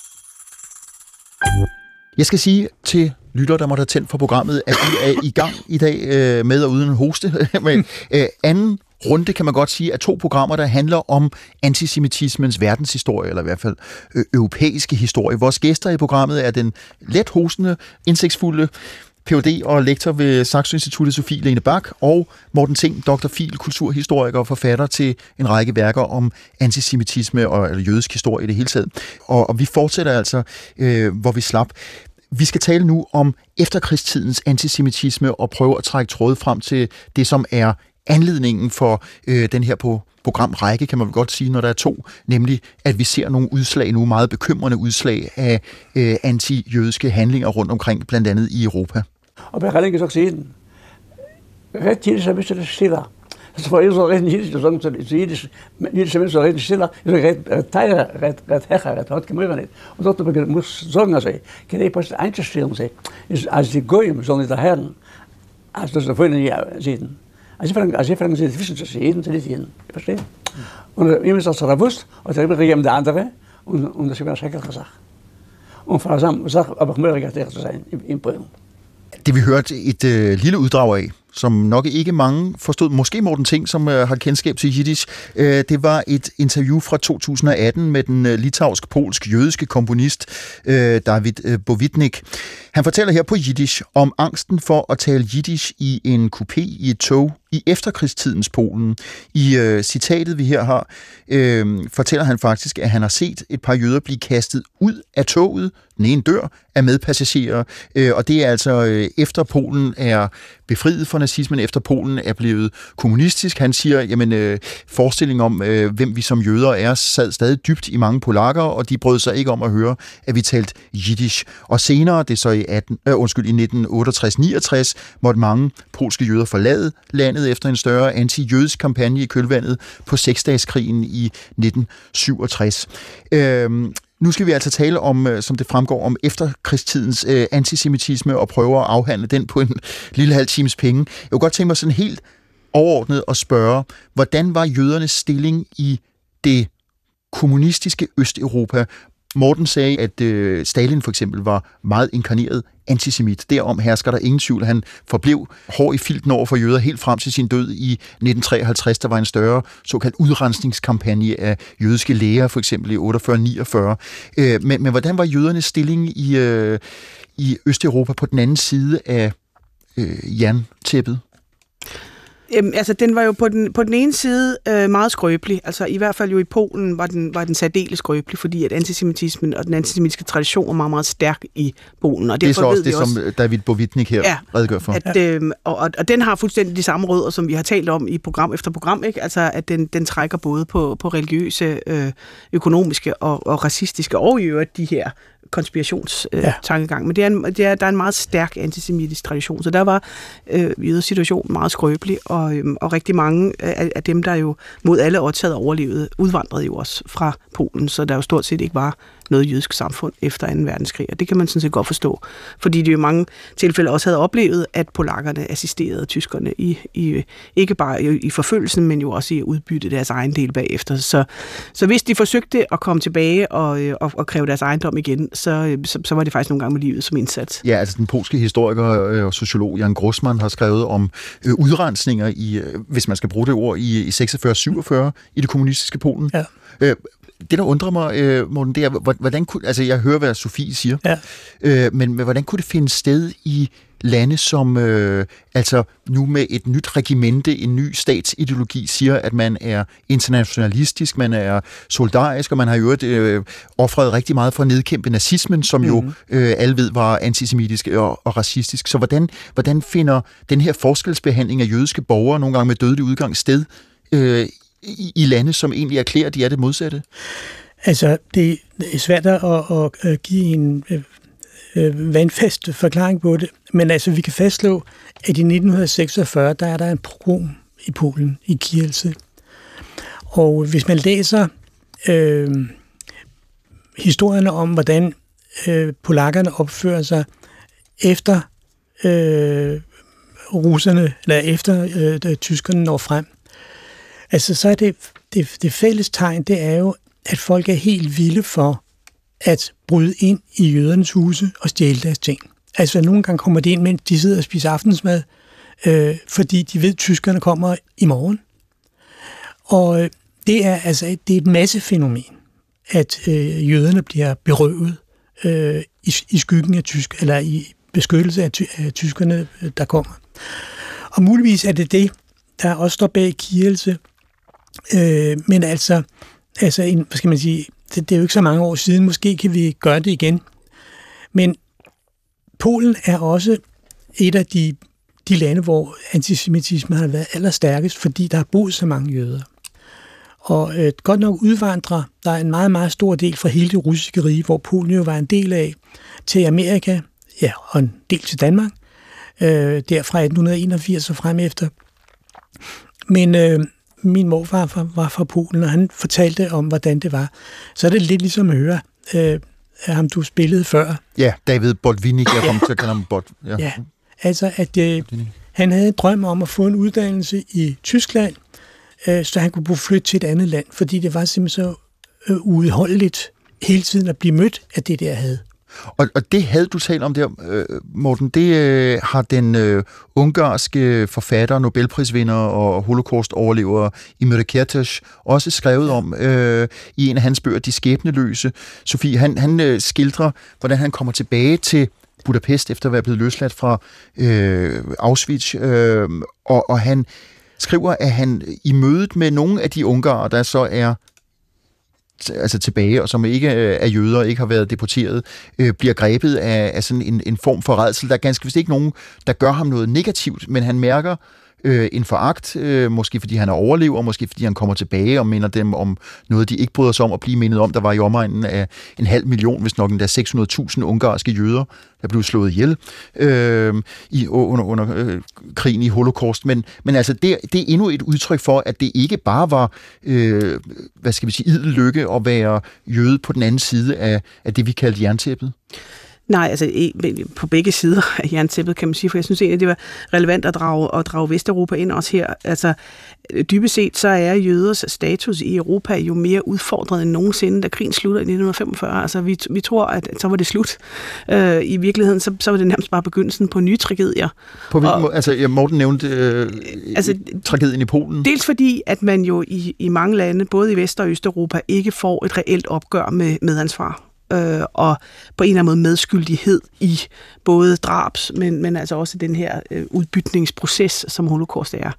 Jeg skal sige til lytter, der måtte have tændt for programmet, at vi er i gang i dag øh, med og uden en hoste. Men øh, anden runde kan man godt sige, at to programmer, der handler om antisemitismens verdenshistorie, eller i hvert fald øh, europæiske historie. Vores gæster i programmet er den let hostende, indsigtsfulde P H D og lektor ved Saxo Instituttet Sofie Lene Bak, og Morten Ting, doktor Fiel, kulturhistoriker og forfatter til en række værker om antisemitisme og eller jødisk historie i det hele taget. Og, og vi fortsætter altså, øh, hvor vi slap. Vi skal tale nu om efterkrigstidens antisemitisme og prøve at trække tråde frem til det, som er anledningen for øh, den her på programrække, kan man godt sige, når der er to, nemlig at vi ser nogle udslag nu, meget bekymrende udslag af øh, anti-jødiske handlinger rundt omkring, blandt andet i Europa. Og bei Heiligen gesagt sehen, red jüdisch ein bisschen stiller. Das war so reden jüdisch, das sagen zu jüdisch, jüdische Menschen reden stiller, so red teiler, red red hecher, red hat gemüren nicht. Und dort muss sagen, also, keine Post einzustellen, sie ist als die Goyim sollen nicht daher, als das vorhin ja sehen. Also fragen, also fragen sie wissen zu sehen, sie nicht sehen, verstehen? Und ihm ist das bewusst, und der geben der andere und und das ist eine schreckliche Sache. Und vor allem Sache, aber möglich zu sein im Polen. Det vi hørte et øh, lille uddrag af, som nok ikke mange forstod, måske Morten Ting, som øh, har kendskab til jiddisch. Øh, det var et interview fra to tusind og atten med den øh, litauisk-polsk-jødiske komponist øh, David øh, Bovitnik. Han fortæller her på jiddisch om angsten for at tale jiddisch i en kupé i et tog i efterkrigstidens Polen. I øh, citatet, vi her har, øh, fortæller han faktisk, at han har set et par jøder blive kastet ud af toget. Den ene dør af medpassagerer, øh, og det er altså øh, efter Polen er befriet fra nazismen, efter Polen er blevet kommunistisk. Han siger, jamen øh, forestillingen om, øh, hvem vi som jøder er, sad stadig dybt i mange polakker, og de brød sig ikke om at høre, at vi talte jiddisch. Og senere, det er så i, atten, øh, undskyld, i nitten otteogtres niogtres, måtte mange polske jøder forlade landet efter en større anti-jødisk kampagne i kølvandet på seksdageskrigen i nitten syvogtres. Øh, Nu skal vi altså tale om, som det fremgår, om efterkrigstidens øh, antisemitisme og prøve at afhandle den på en lille halv times penge. Jeg kunne godt tænke mig sådan helt overordnet at spørge, hvordan var jødernes stilling i det kommunistiske Østeuropa? Morten sagde, at øh, Stalin for eksempel var meget inkarneret antisemit. Derom hersker der ingen tvivl. Han forblev hård i filten over for jøder helt frem til sin død i nitten treoghalvtreds. Der var en større såkaldt udrensningskampagne af jødiske læger, for eksempel i otteogfyrre niogfyrre. Øh, men, men hvordan var jødernes stilling i, øh, i Østeuropa på den anden side af øh, jerntæppet? Jamen, altså, den var jo på den, på den ene side øh, meget skrøbelig. Altså, i hvert fald jo i Polen var den, var den særdeles skrøbelig, fordi at antisemitismen og den antisemitiske tradition var meget, meget stærk i Polen. Og det er så også det, også, som David Bovitnik her ja, redegør for. At, øh, og, og den har fuldstændig de samme rødder, som vi har talt om i program efter program, ikke? Altså, at den, den trækker både på, på religiøse, øh, økonomiske og, og racistiske, og i øvrigt de her konspirationstankegang. Øh, ja. Men det er, en, det er, der er en meget stærk antisemitisk tradition, så der var øh, jøders situation meget skrøbelig, og, øh, og rigtig mange af, af dem, der jo mod alle årtaget overlevede, udvandrede jo også fra Polen, så der jo stort set ikke var noget jødisk samfund efter anden verdenskrig, og det kan man sådan set godt forstå, fordi de jo i mange tilfælde også havde oplevet, at polakkerne assisterede tyskerne i, i ikke bare i, i forfølgelsen, men jo også i at udbytte deres egen del bagefter. Så, så hvis de forsøgte at komme tilbage og, og, og kræve deres ejendom igen, så, så, så var det faktisk nogle gange med livet som indsats. Ja, altså den polske historiker og sociolog Jan Grossmann har skrevet om øh, udrensninger i, øh, hvis man skal bruge det ord, i, i seksogfyrre syvogfyrre i det kommunistiske Polen. Ja. Øh, Det, der undrer mig, øh, Morten, det er, hvordan kunne, altså jeg hører, hvad Sofie siger, ja. øh, men hvordan kunne det finde sted i lande, som øh, altså nu med et nyt regimente, en ny statsideologi, siger, at man er internationalistisk, man er solidarisk, og man har jo øh, offret rigtig meget for at nedkæmpe nazismen, som mm-hmm. jo øh, alle ved var antisemitisk og, og racistisk. Så hvordan, hvordan finder den her forskelsbehandling af jødiske borgere, nogle gange med dødelig udgang, sted øh, i, i lande, som egentlig erklærer, at de er det modsatte? Altså, det er svært at, at, at give en øh, vandfast forklaring på det, men altså, vi kan fastslå, at i nitten seksogfyrre, der er der en pogrom i Polen, i Kielce. Og hvis man læser øh, historierne om, hvordan øh, polakkerne opfører sig efter øh, russerne, eller efter øh, tyskerne når frem, altså så er det, det, det fælles tegn, det er jo, at folk er helt vilde for at bryde ind i jødernes huse og stjæle deres ting. Altså nogle gange kommer de ind, mens de sidder og spiser aftensmad, øh, fordi de ved, at tyskerne kommer i morgen. Og øh, det er altså det er et massefænomen, at øh, jøderne bliver berøvet øh, i, i skyggen af tysk, eller i beskyttelse af, ty, af tyskerne, der kommer. Og muligvis er det det, der også står bag Kielce. Øh, men altså, altså en, hvad skal man sige, det, det er jo ikke så mange år siden, måske kan vi gøre det igen. Men Polen er også et af de, de lande, hvor antisemitisme har været allerstærkest, fordi der har boet så mange jøder. Og øh, godt nok udvandrer, der er en meget, meget stor del fra hele det russiske rige, hvor Polen jo var en del af, til Amerika, ja, og en del til Danmark, øh, der fra atten enogfirs og frem efter. Men øh, min morfar var, var fra Polen, og han fortalte om, hvordan det var. Så er det lidt ligesom at høre øh, ham, du spillede før. Ja, David Botvinnik, jeg kom til at kalde ham Bot. Ja, ja altså at øh, han havde en drøm om at få en uddannelse i Tyskland, øh, så han kunne kunne flytte til et andet land, fordi det var simpelthen så øh, uudholdeligt hele tiden at blive mødt af det, der havde. Og, og det havde du talt om der, øh, Morten, det øh, har den øh, ungarske forfatter, Nobelprisvinder og holocaust-overlever Imre Kertész også skrevet om øh, i en af hans bøger, De skæbneløse. Sofie, han, han øh, skildrer, hvordan han kommer tilbage til Budapest efter at være blevet løsladt fra øh, Auschwitz, øh, og, og han skriver, at han i mødet med nogle af de ungarer, der så er altså tilbage, og som ikke er jøder, ikke har været deporteret, øh, bliver grebet af, af sådan en, en form for rædsel. Der er ganske vist ikke nogen, der gør ham noget negativt, men han mærker øh, en foragt, øh, måske fordi han er overlever, måske fordi han kommer tilbage og minder dem om noget, de ikke bryder sig om at blive mindet om. Der var i omegnen af en halv million, hvis nok endda seks hundrede tusind ungarske jøder, der blev slået ihjel øh, i, under, under øh, krigen i Holocaust. Men, men altså, det, det er endnu et udtryk for, at det ikke bare var, øh, hvad skal vi sige, idel lykke at være jøde på den anden side af, af det, vi kaldte jerntæppet. Nej, altså på begge sider af jerntæppet, kan man sige, for jeg synes egentlig, det var relevant at drage, at drage Vesteuropa ind også her. Altså dybest set, så er jøders status i Europa jo mere udfordret end nogensinde, da krigen slutter i nitten femogfyrre. Altså vi, vi tror, at så var det slut. Øh, I virkeligheden, så, så var det nærmest bare begyndelsen på nye tragedier. På hvilken måde? Altså Morten nævnte øh, altså, tragedien i Polen. Dels fordi, at man jo i, i mange lande, både i Vest- og Østeuropa, ikke får et reelt opgør med medansvar. Øh, og på en eller anden måde medskyldighed i både drabs, men, men altså også den her øh, udbytningsproces, som holocaust er.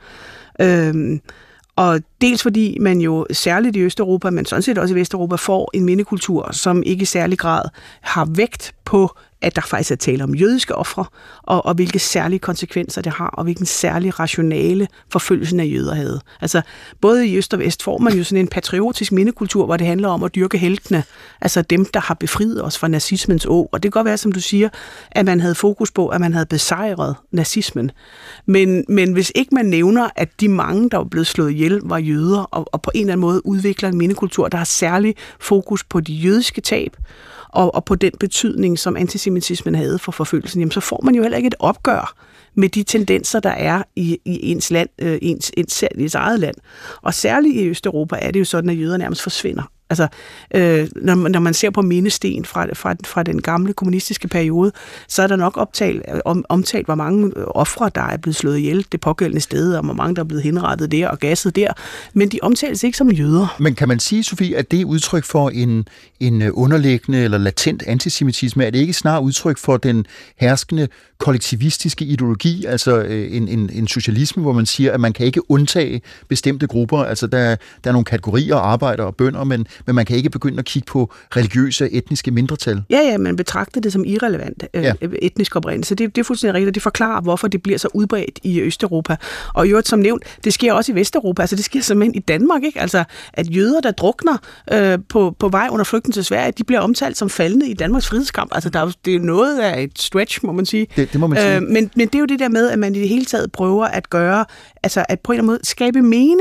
Øh, og dels fordi man jo særligt i Østeuropa, men sådan set også i Vesteuropa, får en mindekultur, som ikke i særlig grad har vægt på, at der faktisk er tale om jødiske ofre, og, og hvilke særlige konsekvenser det har, og hvilken særlig rationale forfølgelsen af jøder havde. Altså, både i Øst og Vest får man jo sådan en patriotisk mindekultur, hvor det handler om at dyrke heltene, altså dem, der har befriet os fra nazismens å. Og det kan godt være, som du siger, at man havde fokus på, at man havde besejret nazismen. Men, men hvis ikke man nævner, at de mange, der var blevet slået ihjel, var jøder, og, og på en eller anden måde udvikler en mindekultur, der har særlig fokus på de jødiske tab, Og, og på den betydning, som antisemitismen havde for forfølgelsen, jamen, så får man jo heller ikke et opgør med de tendenser, der er i, i ens land, øh, ens, ens, ens eget land. Og særligt i Østeuropa er det jo sådan, at jøder nærmest forsvinder. Altså, øh, når, man, når man ser på mindesten fra, fra, fra den gamle kommunistiske periode, så er der nok optalt, om, omtalt, hvor mange ofre, der er blevet slået ihjel det pågældende sted, og hvor mange, der er blevet henrettet der og gasset der. Men de omtales ikke som jøder. Men kan man sige, Sofie, at det er udtryk for en, en underliggende eller latent antisemitisme? Er det ikke snarere udtryk for den herskende kollektivistiske ideologi, altså en, en, en socialisme, hvor man siger, at man kan ikke undtage bestemte grupper? Altså der, der er nogle kategorier, arbejdere og bønder, men men man kan ikke begynde at kigge på religiøse og etniske mindretal. Ja, ja, man betragter det som irrelevant ja. øh, etnisk oprindelse. Det, det er fuldstændig rigtigt, det forklarer, hvorfor det bliver så udbredt i Østeuropa. Og i øvrigt, som nævnt, det sker også i Vesteuropa, altså det sker simpelthen i Danmark, ikke? Altså, at jøder, der drukner øh, på, på vej under flugten til Sverige, de bliver omtalt som faldne i Danmarks frihedskamp. Altså, der er, det er noget af et stretch, må man sige. Det, det må man sige. Øh, men, men det er jo det der med, at man i det hele taget prøver at gøre, altså at på en eller anden måde skabe mening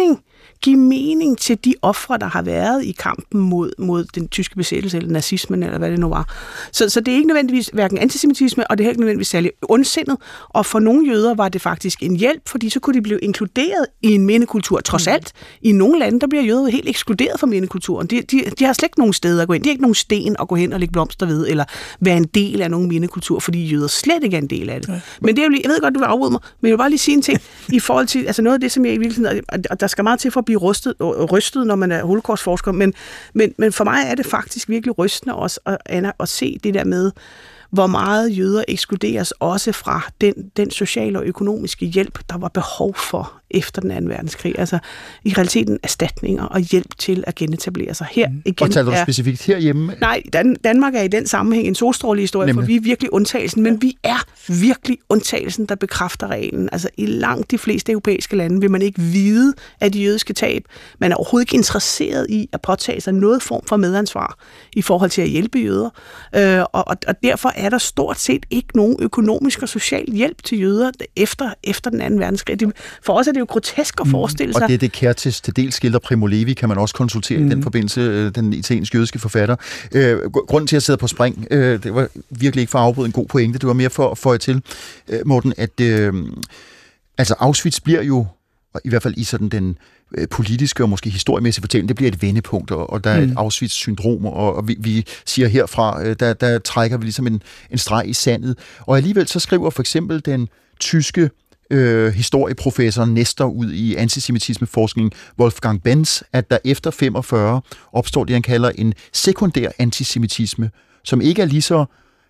give mening til de ofre, der har været i kampen mod, mod den tyske besættelse, eller nazismen, eller hvad det nu var. Så, så det er ikke nødvendigvis hverken antisemitisme, og det er ikke nødvendigvis særlig ondsindet, og for nogle jøder var det faktisk en hjælp, fordi så kunne de blive inkluderet i en mindekultur. Trods alt, i nogle lande, der bliver jøder helt ekskluderet fra mindekulturen. De, de, de har slet ikke nogen steder at gå ind. De har ikke nogen sten at gå hen og lægge blomster ved, eller være en del af nogen mindekultur, fordi jøder slet ikke er en del af det. Ja. Men det er jo lige, jeg ved godt, du vil afbryde mig, men jeg vil bare lige sige en ting i forhold til, altså noget af det, som jeg i virkeligheden, og der skal meget til for at blive rystet, rystet når man er holocaustforsker, men, men, men for mig er det faktisk virkelig rystende også at, at, at se det der med, hvor meget jøder ekskluderes også fra den, den sociale og økonomiske hjælp, der var behov for efter den anden verdenskrig. Altså i realiteten erstatninger og hjælp til at genetablere sig. Her igen og taler du er, specifikt herhjemme? Nej, Dan, Danmark er i den sammenhæng en solstrålig historie, for vi er virkelig undtagelsen, men vi er virkelig undtagelsen, der bekræfter reglen. Altså i langt de fleste europæiske lande vil man ikke vide af de jødiske tab. Man er overhovedet ikke interesseret i at påtage sig noget form for medansvar i forhold til at hjælpe jøder. Øh, og, og derfor er der stort set ikke nogen økonomisk og social hjælp til jøder efter, efter den anden verdenskrig. Det, for os er det jo grotesk at forestille sig. Og det er det Kertész til dels skildrer Primo Levi, kan man også konsultere mm. i den forbindelse, den italiensk-jødiske forfatter. Øh, grunden til at sidde på spring, øh, det var virkelig ikke for at afbryde en god pointe, det var mere for at føje til, øh, Morten, at øh, altså Auschwitz bliver jo, i hvert fald i sådan den politiske og måske historiemæssige fortælling, det bliver et vendepunkt, og, og der er et mm. Auschwitz-syndrom, og, og vi, vi siger herfra, der, der trækker vi ligesom en, en streg i sandet. Og alligevel så skriver for eksempel den tyske øh, historieprofessor Nestor ud i antisemitismeforskning Wolfgang Benz, at der efter femogfyrre opstår det, han kalder en sekundær antisemitisme, som ikke er lige så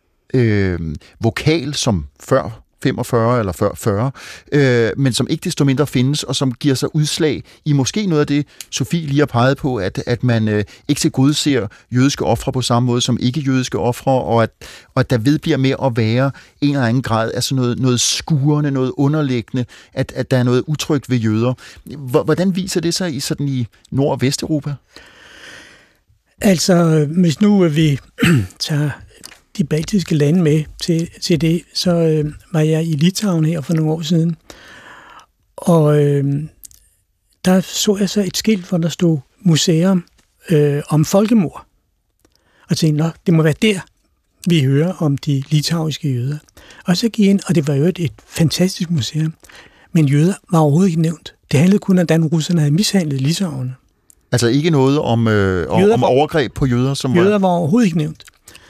øh, vokal som før femogfyrre eller før fyrre, øh, men som ikke desto mindre findes, og som giver sig udslag i måske noget af det, Sofie lige har peget på, at, at man øh, ikke til gode ser jødiske ofre på samme måde som ikke-jødiske ofre, og at, og at der ved bliver med at være en eller anden grad af sådan noget, noget skurende, noget underliggende, at, at der er noget utrygt ved jøder. Hvordan viser det sig i sådan i Nord- og Vesteuropa? Altså, hvis nu vi tager de baltiske lande med til, til det, så øh, var jeg i Litauen her for nogle år siden, og øh, der så jeg så et skilt, hvor der stod museum øh, om folkemord. Og tænkte, nå, det må være der, vi hører om de litauiske jøder. Og så gik jeg ind, og det var jo et, et fantastisk museum, men jøder var overhovedet ikke nævnt. Det handlede kun om, hvordan russerne havde mishandlet litauerne. Altså ikke noget om, øh, om var, overgreb på jøder? Som jøder var... var overhovedet ikke nævnt.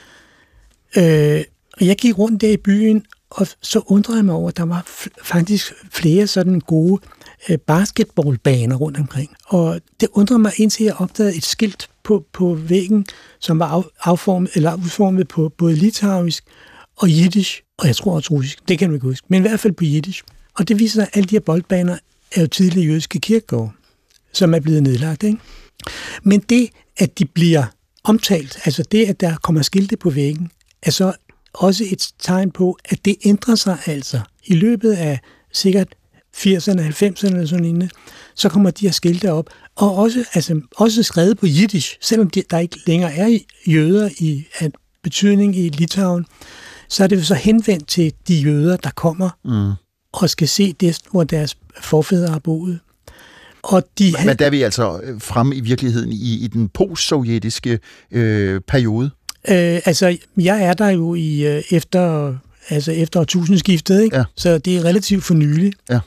Øh, og jeg gik rundt der i byen, og så undrede jeg mig over, at der var f- faktisk flere sådan gode øh, basketballbaner rundt omkring. Og det undrede mig, indtil jeg opdagede et skilt på, på væggen, som var af, afformet, eller udformet på både litauisk og jiddisch, og jeg tror også russisk, det kan man ikke huske, men i hvert fald på jiddisch. Og det viser sig, at alle de her boldbaner er jo tidligere jødiske kirkegårde, som er blevet nedlagt, ikke? Men det, at de bliver omtalt, altså det, at der kommer skilte på væggen, er så også et tegn på, at det ændrer sig altså. I løbet af sikkert firserne, halvfemserne eller sådan noget, så kommer de her skilte op, og også, altså, også skrevet på jiddisch, selvom de, der ikke længere er jøder i at betydning i Litauen, så er det jo så henvendt til de jøder, der kommer mm. og skal se det, hvor deres forfædre har boet. Og de Men der er vi altså fremme i virkeligheden i, i den post-sovjetiske øh, periode. Øh, altså, jeg er der jo i øh, efter, altså efter årtusindskiftet, ikke? Ja. Så det er relativt for nylig. Ja.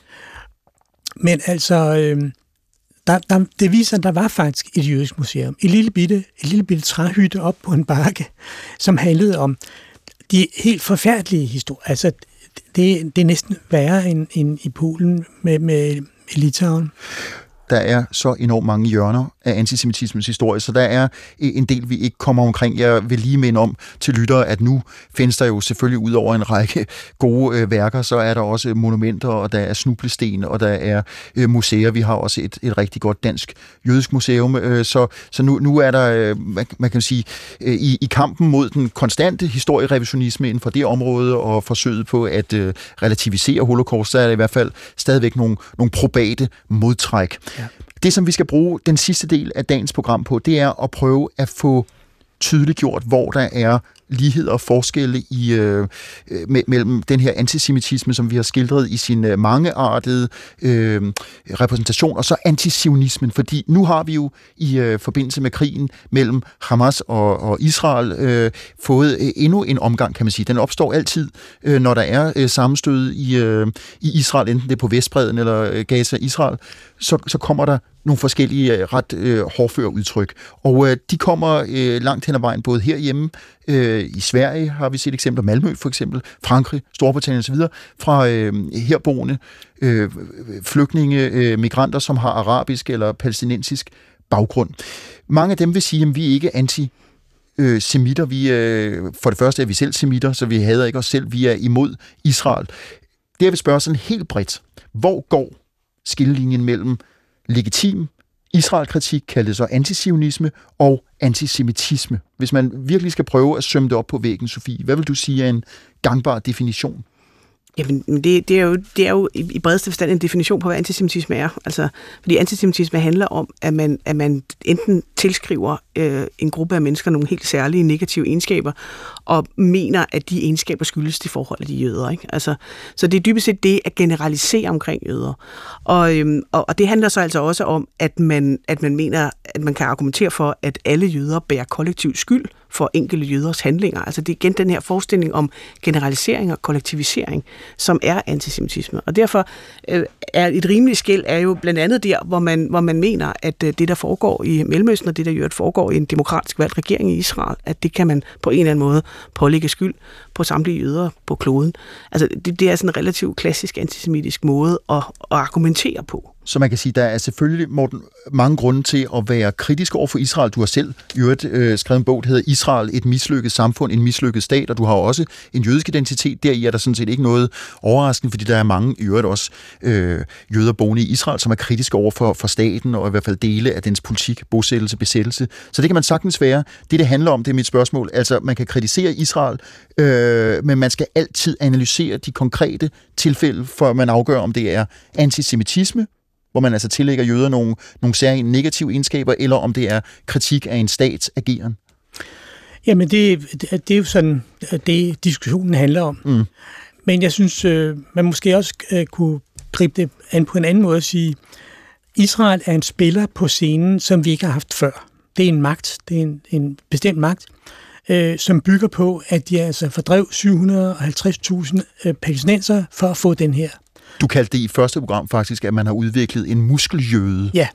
Men altså, øh, der, der, det viser, at der var faktisk et jødisk museum. Et lille bitte, et lille bitte træhytte op på en bakke, som handlede om de helt forfærdelige historier. Altså, det, det er næsten værre end, end i Polen med, med Litauen. Der er så enormt mange hjørner af antisemitismens historie, så der er en del, vi ikke kommer omkring. Jeg vil lige minde om til lyttere, at nu findes der jo selvfølgelig ud over en række gode øh, værker, så er der også monumenter, og der er snublesten, og der er øh, museer. Vi har også et, et rigtig godt dansk jødisk museum, øh, så, så nu, nu er der, øh, man, man kan sige, øh, i, i kampen mod den konstante historierevisionisme inden for det område, og forsøget på at øh, relativisere holocaust, så er der i hvert fald stadigvæk nogle, nogle probate modtræk. Ja. Det, som vi skal bruge den sidste del af dagens program på, det er at prøve at få tydeliggjort, hvor der er ligheder og forskelle i, øh, me- mellem den her antisemitisme, som vi har skildret i sin øh, mangeartede øh, repræsentation, og så antisionismen, fordi nu har vi jo i øh, forbindelse med krigen mellem Hamas og, og Israel øh, fået øh, endnu en omgang, kan man sige. Den opstår altid, øh, når der er øh, sammenstød i, øh, i Israel, enten det er på Vestbredden eller øh, Gaza-Israel, så, så kommer der nogle forskellige øh, ret øh, hårdføre udtryk. Og øh, de kommer øh, langt hen ad vejen, både herhjemme, øh, i Sverige har vi set eksempler, Malmø for eksempel, Frankrig, Storbritannien osv., fra øh, herboende øh, flygtninge, øh, migranter, som har arabisk eller palæstinensisk baggrund. Mange af dem vil sige, at vi ikke er anti Øh, semitter. Vi, øh, for det første er vi selv semitter, så vi hader ikke os selv. Vi er imod Israel. Det jeg vil spørge sådan helt bredt. Hvor går skillelinjen mellem legitim Israel-kritik, kaldet så antisionisme, og antisemitisme? Hvis man virkelig skal prøve at sømme det op på væggen, Sofie, hvad vil du sige er en gangbar definition? Jamen, det, det, er jo, det er jo i bredeste forstand en definition på, hvad antisemitisme er. Altså, fordi antisemitisme handler om, at man, at man enten tilskriver øh, en gruppe af mennesker nogle helt særlige negative egenskaber, og mener, at de egenskaber skyldes de forhold af de jøder. Ikke? Altså, så det er dybest set det at generalisere omkring jøder. Og, øhm, og, og det handler så altså også om, at man, at man mener, at man kan argumentere for, at alle jøder bærer kollektiv skyld for enkelte jøders handlinger. Altså det er igen den her forestilling om generalisering og kollektivisering, som er antisemitisme. Og derfor øh, er et rimeligt skel er jo blandt andet der, hvor man, hvor man mener, at øh, det, der foregår i Mellemøsten, og det, der jo foregår i en demokratisk valgt regering i Israel, at det kan man på en eller anden måde pålægge skyld på samtlige jøder på kloden. Altså det, det er sådan en relativt klassisk antisemitisk måde at, at argumentere på. Så man kan sige, der er selvfølgelig, Morten, mange grunde til at være kritisk over for Israel. Du har selv i øvrigt øh, skrevet en bog, der hedder Israel, et mislykket samfund, en mislykket stat, og du har også en jødisk identitet. Deri er der sådan set ikke noget overraskende, fordi der er mange i øvrigt også øh, jøder boende i Israel, som er kritiske over for, for staten, og i hvert fald dele af dens politik, bosættelse, besættelse. Så det kan man sagtens være. Det, det handler om, det er mit spørgsmål. Altså, man kan kritisere Israel, øh, men man skal altid analysere de konkrete tilfælde, for man afgør, om det er antisemitisme, hvor man altså tillægger jøder nogle, nogle særlige negative egenskaber, eller om det er kritik af en stats ageren? Jamen, det, det, det er jo sådan, det diskussionen handler om. Mm. Men jeg synes, man måske også kunne gribe det an på en anden måde at sige, Israel er en spiller på scenen, som vi ikke har haft før. Det er en magt, det er en, en bestemt magt, øh, som bygger på, at de altså fordrev syv hundrede og halvtreds tusind øh, palæstinensere for at få den her. Du kaldte det i første program faktisk, at man har udviklet en muskeljøde. Ja,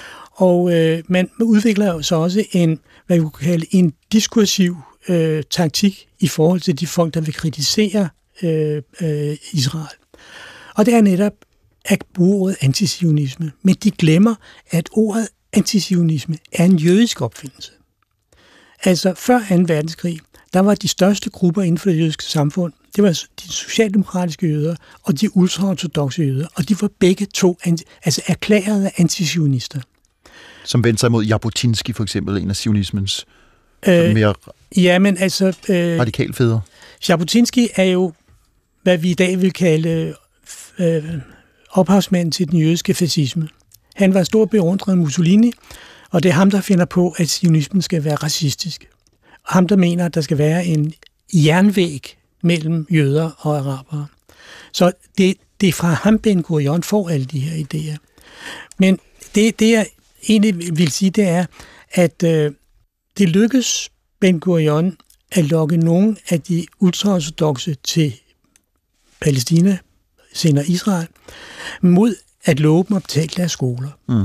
og øh, man udvikler jo så også en, hvad vi kunne kalde en diskursiv øh, taktik i forhold til de folk, der vil kritisere øh, øh, Israel. Og det er netop at bruge ordet antisionisme. Men de glemmer, at ordet antisionisme er en jødisk opfindelse. Altså før anden verdenskrig, der var de største grupper inden for det jødiske samfund, det var de socialdemokratiske jøder og de ultraortodoxe jøder, og de var begge to altså erklærede antisionister. Som vendte sig mod Jabotinsky for eksempel, en af sionismens øh, mere ja, men altså, øh, radikal fædre. Jabotinsky er jo, hvad vi i dag vil kalde øh, ophavsmanden til den jødiske fascisme. Han var stor beundret af Mussolini, og det er ham, der finder på, at sionismen skal være racistisk. Og ham, der mener, at der skal være en jernvæg mellem jøder og arabere. Så det, det er fra ham, Ben Gurion får alle de her idéer. Men det, det jeg egentlig vil sige, det er, at øh, det lykkes Ben Gurion at lokke nogle af de ultraortodokse til Palæstina, senere Israel, mod at love dem at betale deres skoler. Mm.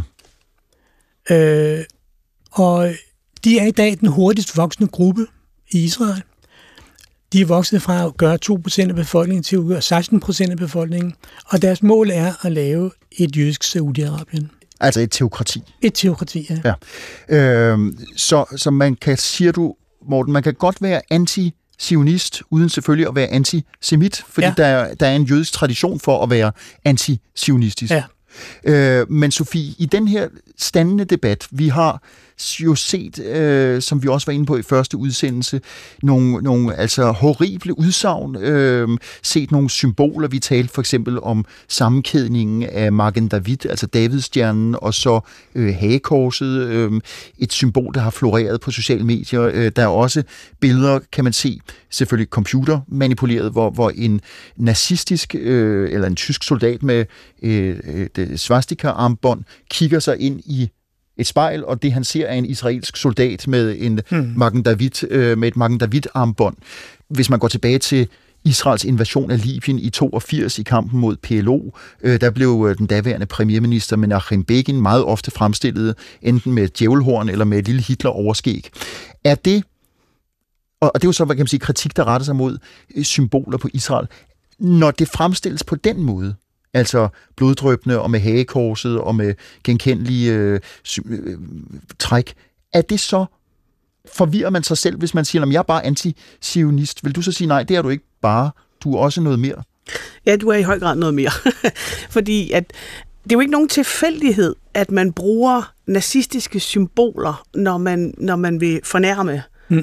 Øh, og de er i dag den hurtigst voksende gruppe i Israel. De er vokset fra at gøre to procent af befolkningen til at gøre seksten procent af befolkningen, og deres mål er at lave et jødisk Saudi-Arabien. Altså et teokrati. Et teokrati, ja. ja. Øh, så, så man kan, siger du, Morten, man kan godt være anti-sionist, uden selvfølgelig at være antisemit, fordi ja. der, der er en jødisk tradition for at være antisionistisk. Ja. Øh, men Sofie, i den her standende debat, vi har jo set, øh, som vi også var inde på i første udsendelse, nogle, nogle altså horrible udsagn, øh, set nogle symboler. Vi talte for eksempel om sammenkædningen af Magen David, altså Davidstjernen, og så øh, hagekorset, øh, et symbol, der har floreret på sociale medier. Øh, der er også billeder, kan man se, selvfølgelig computermanipuleret, hvor, hvor en nazistisk øh, eller en tysk soldat med øh, et svastika-armbånd kigger sig ind i et spejl, og det han ser er en israelsk soldat med en hmm. Magen David, øh, med et Magen David-armbånd. Hvis man går tilbage til Israels invasion af Libyen i toogfirs i kampen mod P L O, øh, der blev den daværende premierminister Menachem Begin meget ofte fremstillet enten med et djævelhorn eller med et lille Hitler-overskæg. Er det, og det er jo så, hvad kan man sige, kritik, der retter sig mod symboler på Israel, når det fremstilles på den måde, altså bloddrøbende og med hagekorset og med genkendelige øh, øh, træk, er det så, forvirrer man sig selv, hvis man siger, at jeg er bare anti-sionist? Vil du så sige, nej, det er du ikke bare, du er også noget mere? Ja, du er i høj grad noget mere. Fordi at det er jo ikke nogen tilfældighed, at man bruger nazistiske symboler, når man, når man vil fornærme mm.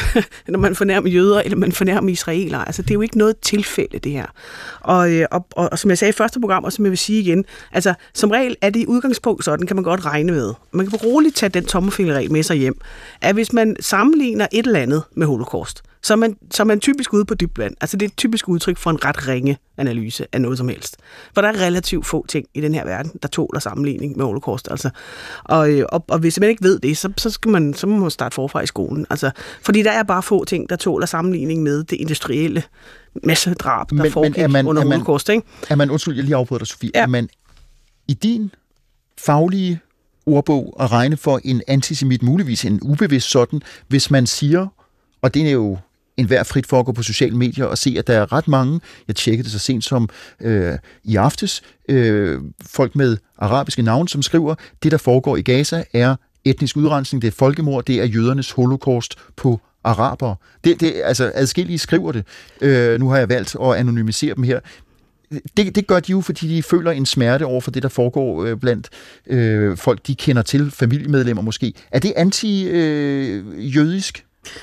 når man fornærmer jøder, eller man fornærmer israelere. Altså, det er jo ikke noget tilfælde, det her. Og, og, og, og som jeg sagde i første program, og som jeg vil sige igen, altså, som regel er det i udgangspunkt sådan, kan man godt regne med. Man kan roligt tage den tommelfingerregel med sig hjem, at hvis man sammenligner et eller andet med holocaust, så er man, så er man typisk ude på dybt vand. Altså, det er et typisk udtryk for en ret ringe analyse af noget som helst. For der er relativt få ting i den her verden, der tåler sammenligning med holocaust. Altså. Og, og, og hvis man ikke ved det, så, så, skal man, så må man starte forfra i skolen. Altså, fordi der er bare få ting, der tåler sammenligning med det industrielle massedrab, der men, foregik men man, under holocaust. Ikke? Er man, undskyld, jeg lige afbryder dig, Sofie, ja. Er man i din faglige ordbog at regne for en antisemit, muligvis en ubevidst sådan, hvis man siger, og det er jo enhver frit for at gå på sociale medier og se, at der er ret mange, jeg tjekkede det så sent som øh, i aftes, øh, folk med arabiske navne, som skriver, det der foregår i Gaza er etnisk udrensning, det er folkemord, det er jødernes holocaust på arabere. Det, det, altså adskillige skriver det. Øh, nu har jeg valgt at anonymisere dem her. Det, det gør de jo, fordi de føler en smerte over for det, der foregår øh, blandt øh, folk, de kender til, familiemedlemmer måske. Er det anti-jødisk? Øh,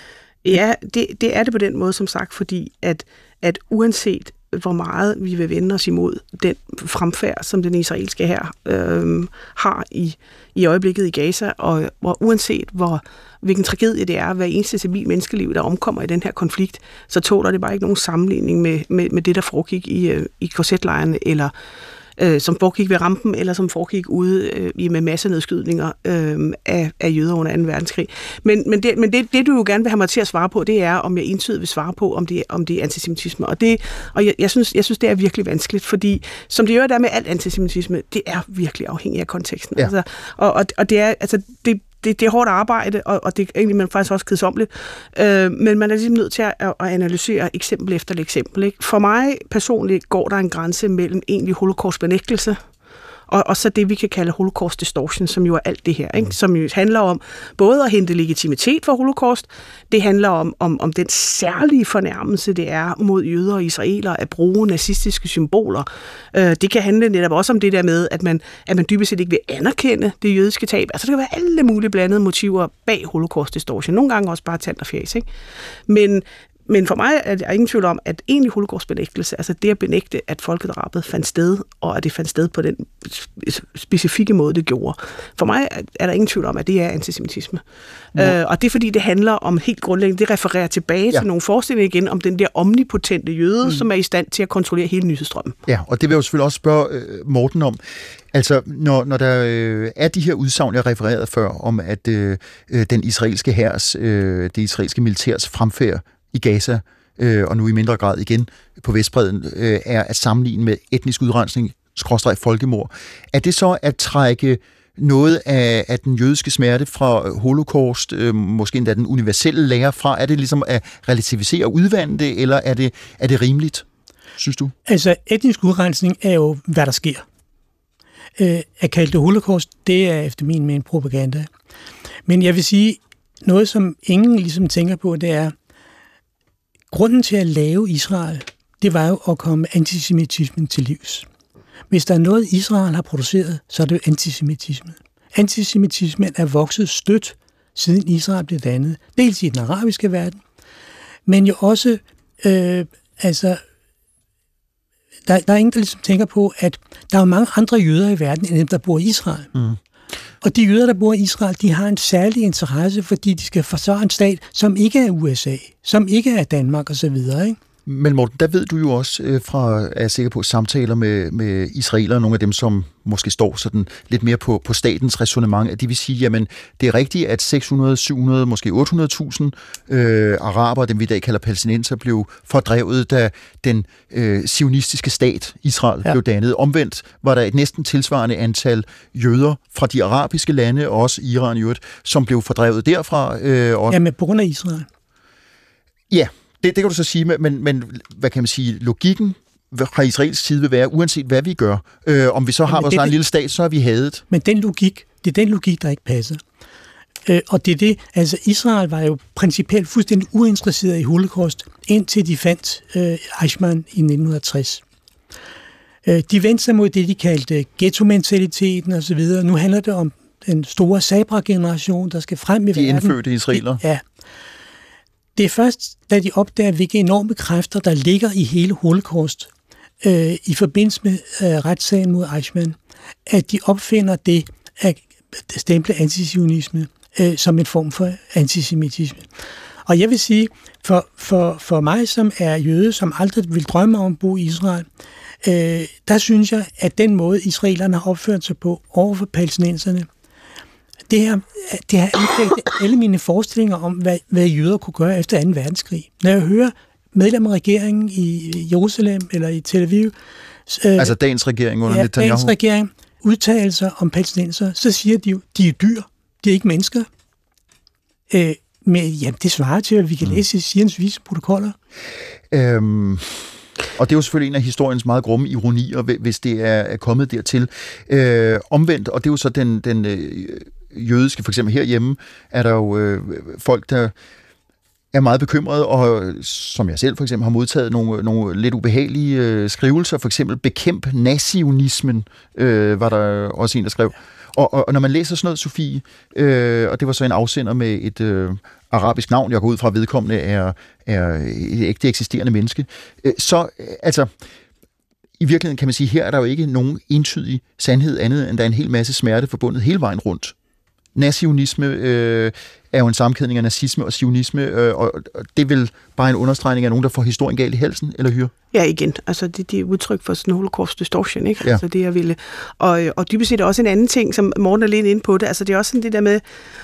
Ja, det, det er det på den måde, som sagt, fordi at, at uanset hvor meget vi vil vende os imod den fremfærd, som den israelske hær øh, har i, i øjeblikket i Gaza, og, og uanset hvor, hvilken tragedie det er, hver eneste civil menneskeliv, der omkommer i den her konflikt, så tåler det bare ikke nogen sammenligning med, med, med det, der foregik i, i K Z-lejrene, eller øh, som foregik ved rampen, eller som foregik ude øh, med massenedskydninger øh, af, af jøder under anden verdenskrig. Men, men, det, men det, det, du jo gerne vil have mig til at svare på, det er, om jeg entydigt vil svare på, om det, om det er antisemitisme. Og, det, og jeg, jeg, synes, jeg synes, det er virkelig vanskeligt, fordi som det jo er der med alt antisemitisme, det er virkelig afhængigt af konteksten. Ja. Altså, og, og, og det er, altså, det Det, det er hårdt arbejde, og, og det er egentlig man faktisk også kedsommeligt. Øh, men man er ligesom nødt til at, at analysere eksempel efter eksempel. Ikke? For mig personligt går der en grænse mellem egentlig holocaust-benægtelse, og, og så det, vi kan kalde holocaust distortion, som jo er alt det her, ikke? Som jo handler om både at hente legitimitet for holocaust, det handler om, om, om den særlige fornærmelse, det er mod jøder og israelere at bruge nazistiske symboler. Øh, det kan handle netop også om det der med, at man, at man dybest set ikke vil anerkende det jødiske tab. Altså, der kan være alle mulige blandede motiver bag holocaust distortion. Nogle gange også bare tand og fjæs, ikke? Men Men for mig er der ingen tvivl om, at egentlig holocaust-benægtelse, altså det at benægte, at folkedrabet fandt sted, og at det fandt sted på den specifikke måde, det gjorde. For mig er der ingen tvivl om, at det er antisemitisme. Ja. Øh, og det er fordi, det handler om helt grundlæggende, det refererer tilbage ja. til nogle forestillinger igen, om den der omnipotente jøde, mm. som er i stand til at kontrollere hele nyhedsstrømmen. Ja, og det vil jeg jo selvfølgelig også spørge øh, Morten om. Altså, når, når der øh, er de her udsagn, jeg refererede før, om at øh, den israelske hærs, øh, det israelske militærs fremfærd i Gaza, øh, og nu i mindre grad igen på Vestbredden, øh, er at sammenligne med etnisk udrensning, skråstreg folkemord. Er det så at trække noget af, af den jødiske smerte fra holocaust, øh, måske endda den universelle lære fra? Er det ligesom at relativisere og udvande det, eller er det, er det rimeligt, synes du? Altså, etnisk udrensning er jo, hvad der sker. Øh, at kalde det holocaust, det er efter min mening propaganda. Men jeg vil sige, noget som ingen ligesom tænker på, det er, grunden til at lave Israel, det var jo at komme antisemitismen til livs. Hvis der er noget, Israel har produceret, så er det jo antisemitisme. antisemitismen er vokset stødt, siden Israel blev dannet. Dels i den arabiske verden, men jo også, øh, altså, der, der er ingen, der ligesom tænker på, at der er mange andre jøder i verden, end dem, der bor i Israel. Mm. Og de jøder, der bor i Israel, de har en særlig interesse, fordi de skal forsvare en stat, som ikke er U S A, som ikke er Danmark osv., ikke? Men Morten, der ved du jo også øh, fra, er jeg sikker på, samtaler med, med israelere, nogle af dem, som måske står sådan lidt mere på, på statens ræsonnement, at de vil sige, jamen, det er rigtigt, at seks hundrede, syv hundrede, måske otte hundrede tusind øh, araber, dem vi i dag kalder palæstinenser, blev fordrevet, da den øh, zionistiske stat, Israel, ja. blev dannet. Omvendt var der et næsten tilsvarende antal jøder fra de arabiske lande, og også Iran i øvrigt, som blev fordrevet derfra. Øh, og... Jamen, på grund af Israel. Ja, Det, det kan du så sige, men, men hvad kan man sige, logikken fra Israels side vil være, uanset hvad vi gør, øh, om vi så har vores egen lille stat, så er vi hadet. Men den logik, det er den logik, der ikke passer. Øh, og det er det, altså Israel var jo principielt fuldstændig uinteresseret i holocaust, indtil de fandt øh, Eichmann i nitten tres. Øh, de vendte sig mod det, de kaldte ghetto-mentaliteten osv. Nu handler det om den store Sabra-generation, der skal frem i de verden. De indfødte israeler. Ja. Det er først, da de opdager, hvilke enorme kræfter, der ligger i hele holocaust, øh, i forbindelse med øh, retssagen mod Eichmann, at de opfinder det at stemple antisionisme øh, som en form for antisemitisme. Og jeg vil sige, for, for, for mig, som er jøde, som aldrig vil drømme om at bo i Israel, øh, der synes jeg, at den måde, israelerne har opført sig på over for palæstinenserne, Det her, det har anfægtet alle mine forestillinger om, hvad, hvad jøder kunne gøre efter anden verdenskrig. Når jeg hører medlemmer af regeringen i Jerusalem eller i Tel Aviv... Øh, altså dagens regering under ja, Netanyahu? dagens regering udtalelser om palæstinenser, så siger de jo, de er dyr, de er ikke mennesker. Øh, men jamen, det svarer til, at vi kan læse i Zions vise protokoller. Øhm... Og det er jo selvfølgelig en af historiens meget grumme ironier, hvis det er kommet dertil. Øh, omvendt, og det er jo så den, den øh, jødiske, for eksempel herhjemme, er der jo øh, folk, der er meget bekymrede, og som jeg selv for eksempel har modtaget nogle, nogle lidt ubehagelige øh, skrivelser, for eksempel bekæmp nazionismen, øh, var der også en, der skrev. Og, og, og når man læser sådan noget, Sofie, øh, og det var så en afsender med et øh, arabisk navn, jeg går ud fra, vedkommende er, er et ægte eksisterende menneske, øh, så øh, altså, i virkeligheden kan man sige, her er der jo ikke nogen entydig sandhed andet, end der er en hel masse smerte forbundet hele vejen rundt. Nazionisme øh, er jo en sammenkædning af nazisme og sionisme, øh, og, og det er vel bare en understregning af nogen, der får historien galt i halsen, eller hyre? Ja, igen. Altså, det, det er udtryk for sådan en holocaust distortion, ikke? Ja. Altså, det jeg ville. Og, og dybest set også en anden ting, som Morten er lidt inde på det, altså, det er også sådan det der med,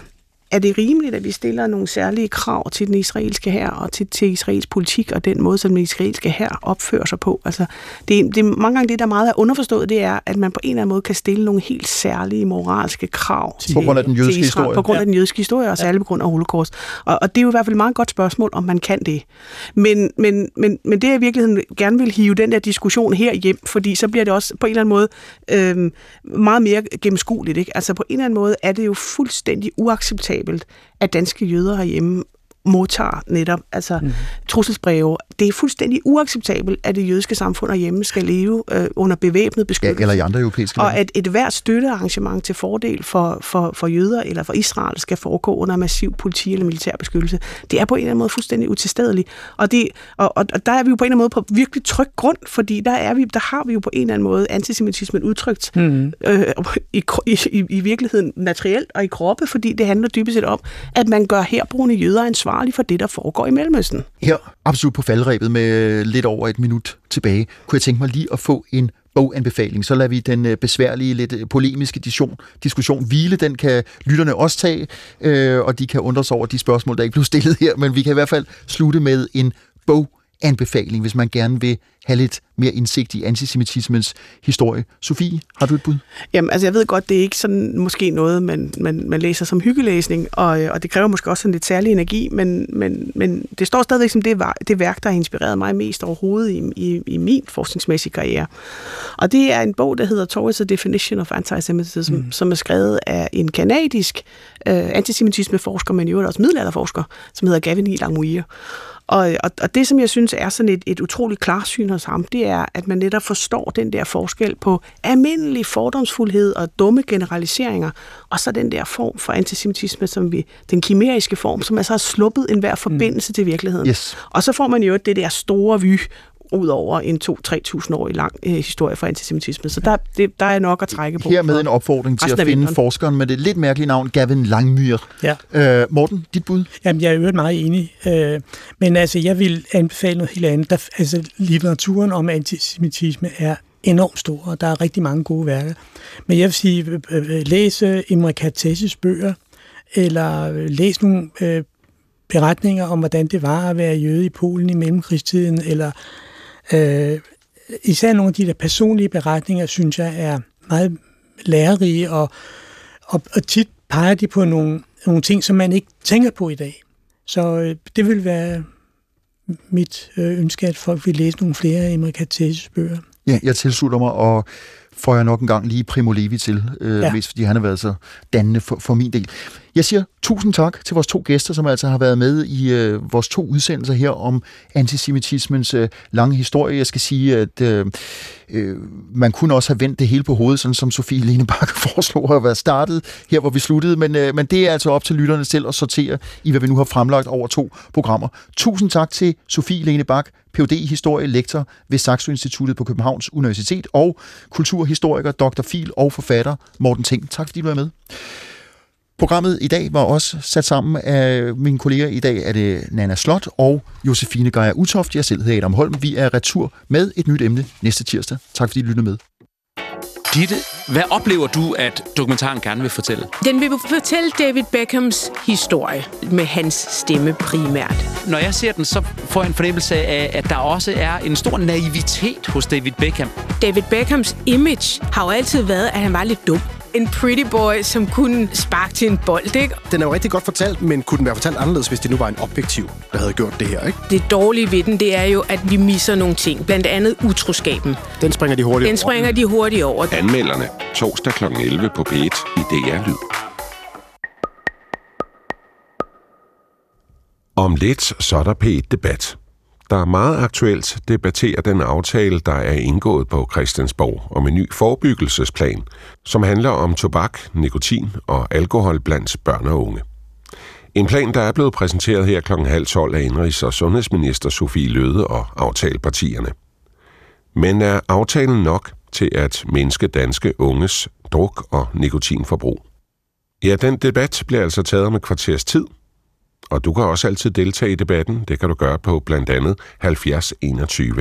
er det rimeligt, at vi stiller nogle særlige krav til den israelske hær og til, til israelsk politik og den måde, som den israelske hær opfører sig på? Altså, det, det er mange gange det, der meget er underforstået, det er, at man på en eller anden måde kan stille nogle helt særlige moralske krav til, på grund af den jødiske til Israel, historie. på grund af ja. den jødiske historie, og særligt på grund af holocaust. Og, og det er jo i hvert fald et meget godt spørgsmål, om man kan det. Men, men, men, men det jeg i virkeligheden gerne vil hive den der diskussion her hjem, fordi så bliver det også på en eller anden måde øh, meget mere gennemskueligt, ikke? Altså på en eller anden måde er det jo fuldstændig uacceptabelt, at danske jøder herhjemme modtager netop altså mm. trusselsbreve. Det er fuldstændig uacceptabelt, at det jødiske samfund herhjemme skal leve øh, under bevæbnet beskyttelse. Ja, eller i andre europæiske lande. Og at et hvert støttearrangement til fordel for, for, for jøder eller for Israel skal foregå under massiv politi- eller militær beskyttelse. Det er på en eller anden måde fuldstændig utilstedeligt. Og, det, og, og, og der er vi jo på en eller anden måde på virkelig tryg grund, fordi der, er vi, der har vi jo på en eller anden måde antisemitismen udtrykt mm. øh, i, i, i virkeligheden materielt og i kroppe, fordi det handler dybest set om, at man gør herboende jøder ansvar for det, der foregår i Mellemøsten. Her, absolut på faldrebet med lidt over et minut tilbage, kunne jeg tænke mig lige at få en boganbefaling. Så lader vi den besværlige, lidt polemiske diskussion, diskussion hvile. Den kan lytterne også tage, øh, og de kan undre sig over de spørgsmål, der ikke blev stillet her, men vi kan i hvert fald slutte med en boganbefaling, hvis man gerne vil have lidt mere indsigt i antisemitismens historie. Sofie, har du et bud? Jamen, altså jeg ved godt, det er ikke sådan måske noget, man, man, man læser som hyggelæsning, og, og det kræver måske også sådan lidt særlig energi, men, men, men det står stadigvæk som det, det værk, der har inspireret mig mest overhovedet i, i, i min forskningsmæssige karriere. Og det er en bog, der hedder Towards a Definition of Antisemitism, mm. som er skrevet af en kanadisk øh, antisemitismeforsker, men i øvrigt også middelalderforsker, som hedder Gavin E. Langmuir. Og, og, og det, som jeg synes er sådan et, et utroligt klarsyn hos ham, det er, at man netop forstår den der forskel på almindelig fordomsfuldhed og dumme generaliseringer, og så den der form for antisemitisme, som vi, den kimeriske form, som altså har sluppet enhver forbindelse mm. til virkeligheden. Yes. Og så får man jo det der store vy ud over en to-tre tusind år lang øh, historie for antisemitisme. Så der, det, der er nok at trække på. Her med en opfordring til at finde vinteren. forskeren med det lidt mærkelige navn, Gavin Langmuir. Ja. Øh, Morten, dit bud? Jamen, jeg er jo meget enig. Øh, men altså, jeg vil anbefale noget helt andet. Der, altså, litteraturen om antisemitisme er enormt stor, og der er rigtig mange gode værker. Men jeg vil sige, øh, læse Imre Kertész's bøger, eller læs nogle øh, beretninger om, hvordan det var at være jøde i Polen i mellemkrigstiden, eller øh, især nogle af de der personlige beretninger, synes jeg er meget lærerige, og, og, og tit peger de på nogle, nogle ting, som man ikke tænker på i dag. Så øh, det vil være mit øh, ønske, at folk vil læse nogle flere af Imre Kertész's bøger. Ja, jeg tilslutter mig, og får jeg nok en gang lige Primo Levi til, øh, ja. mest fordi han har været så dannende for, for min del. Jeg siger tusind tak til vores to gæster, som altså har været med i øh, vores to udsendelser her om antisemitismens øh, lange historie. Jeg skal sige, at øh, øh, man kunne også have vendt det hele på hovedet, sådan som Sofie Lene Bak foreslog at være startet her, hvor vi sluttede. Men, øh, men det er altså op til lytterne selv at sortere i, hvad vi nu har fremlagt over to programmer. Tusind tak til Sofie Lene Bak, P H D i historie, lektor ved Saxo Instituttet på Københavns Universitet, og kulturhistoriker, doktor Fiel og forfatter Morten Ting. Tak fordi du var med. Programmet i dag var også sat sammen af mine kolleger. I dag er det Nana Slot og Josefine Geyer Utoft. Jeg selv hedder Adam Holm. Vi er retur med et nyt emne næste tirsdag. Tak fordi I lyttede med. Ditte, hvad oplever du, at dokumentaren gerne vil fortælle? Den vil fortælle David Beckhams historie med hans stemme primært. Når jeg ser den, så får jeg en fornemmelse af, at der også er en stor naivitet hos David Beckham. David Beckhams image har jo altid været, at han var lidt dum. En pretty boy, som kunne sparke til en bold, ikke? Den er jo rigtig godt fortalt, men kunne den være fortalt anderledes, hvis det nu var en objektiv, der havde gjort det her, ikke? Det dårlige ved den, det er jo, at vi misser nogle ting. Blandt andet utroskaben. Den springer de hurtigt Den springer over. de hurtigt over. Anmelderne torsdag klokken elleve på P et i D R Lyd. Om lidt så er der P et Debat. Der meget aktuelt debatterer den aftale, der er indgået på Christiansborg om en ny forebyggelsesplan, som handler om tobak, nikotin og alkohol blandt børn og unge. En plan, der er blevet præsenteret her klokken halv tolv af Indenrigs- og Sundhedsminister Sophie Løhde og aftalepartierne. Men er aftalen nok til at mindske danske unges druk- og nikotinforbrug? Ja, den debat bliver altså taget om et kvarters tid, og du kan også altid deltage i debatten. Det kan du gøre på blandt andet halvfjerds enogtyve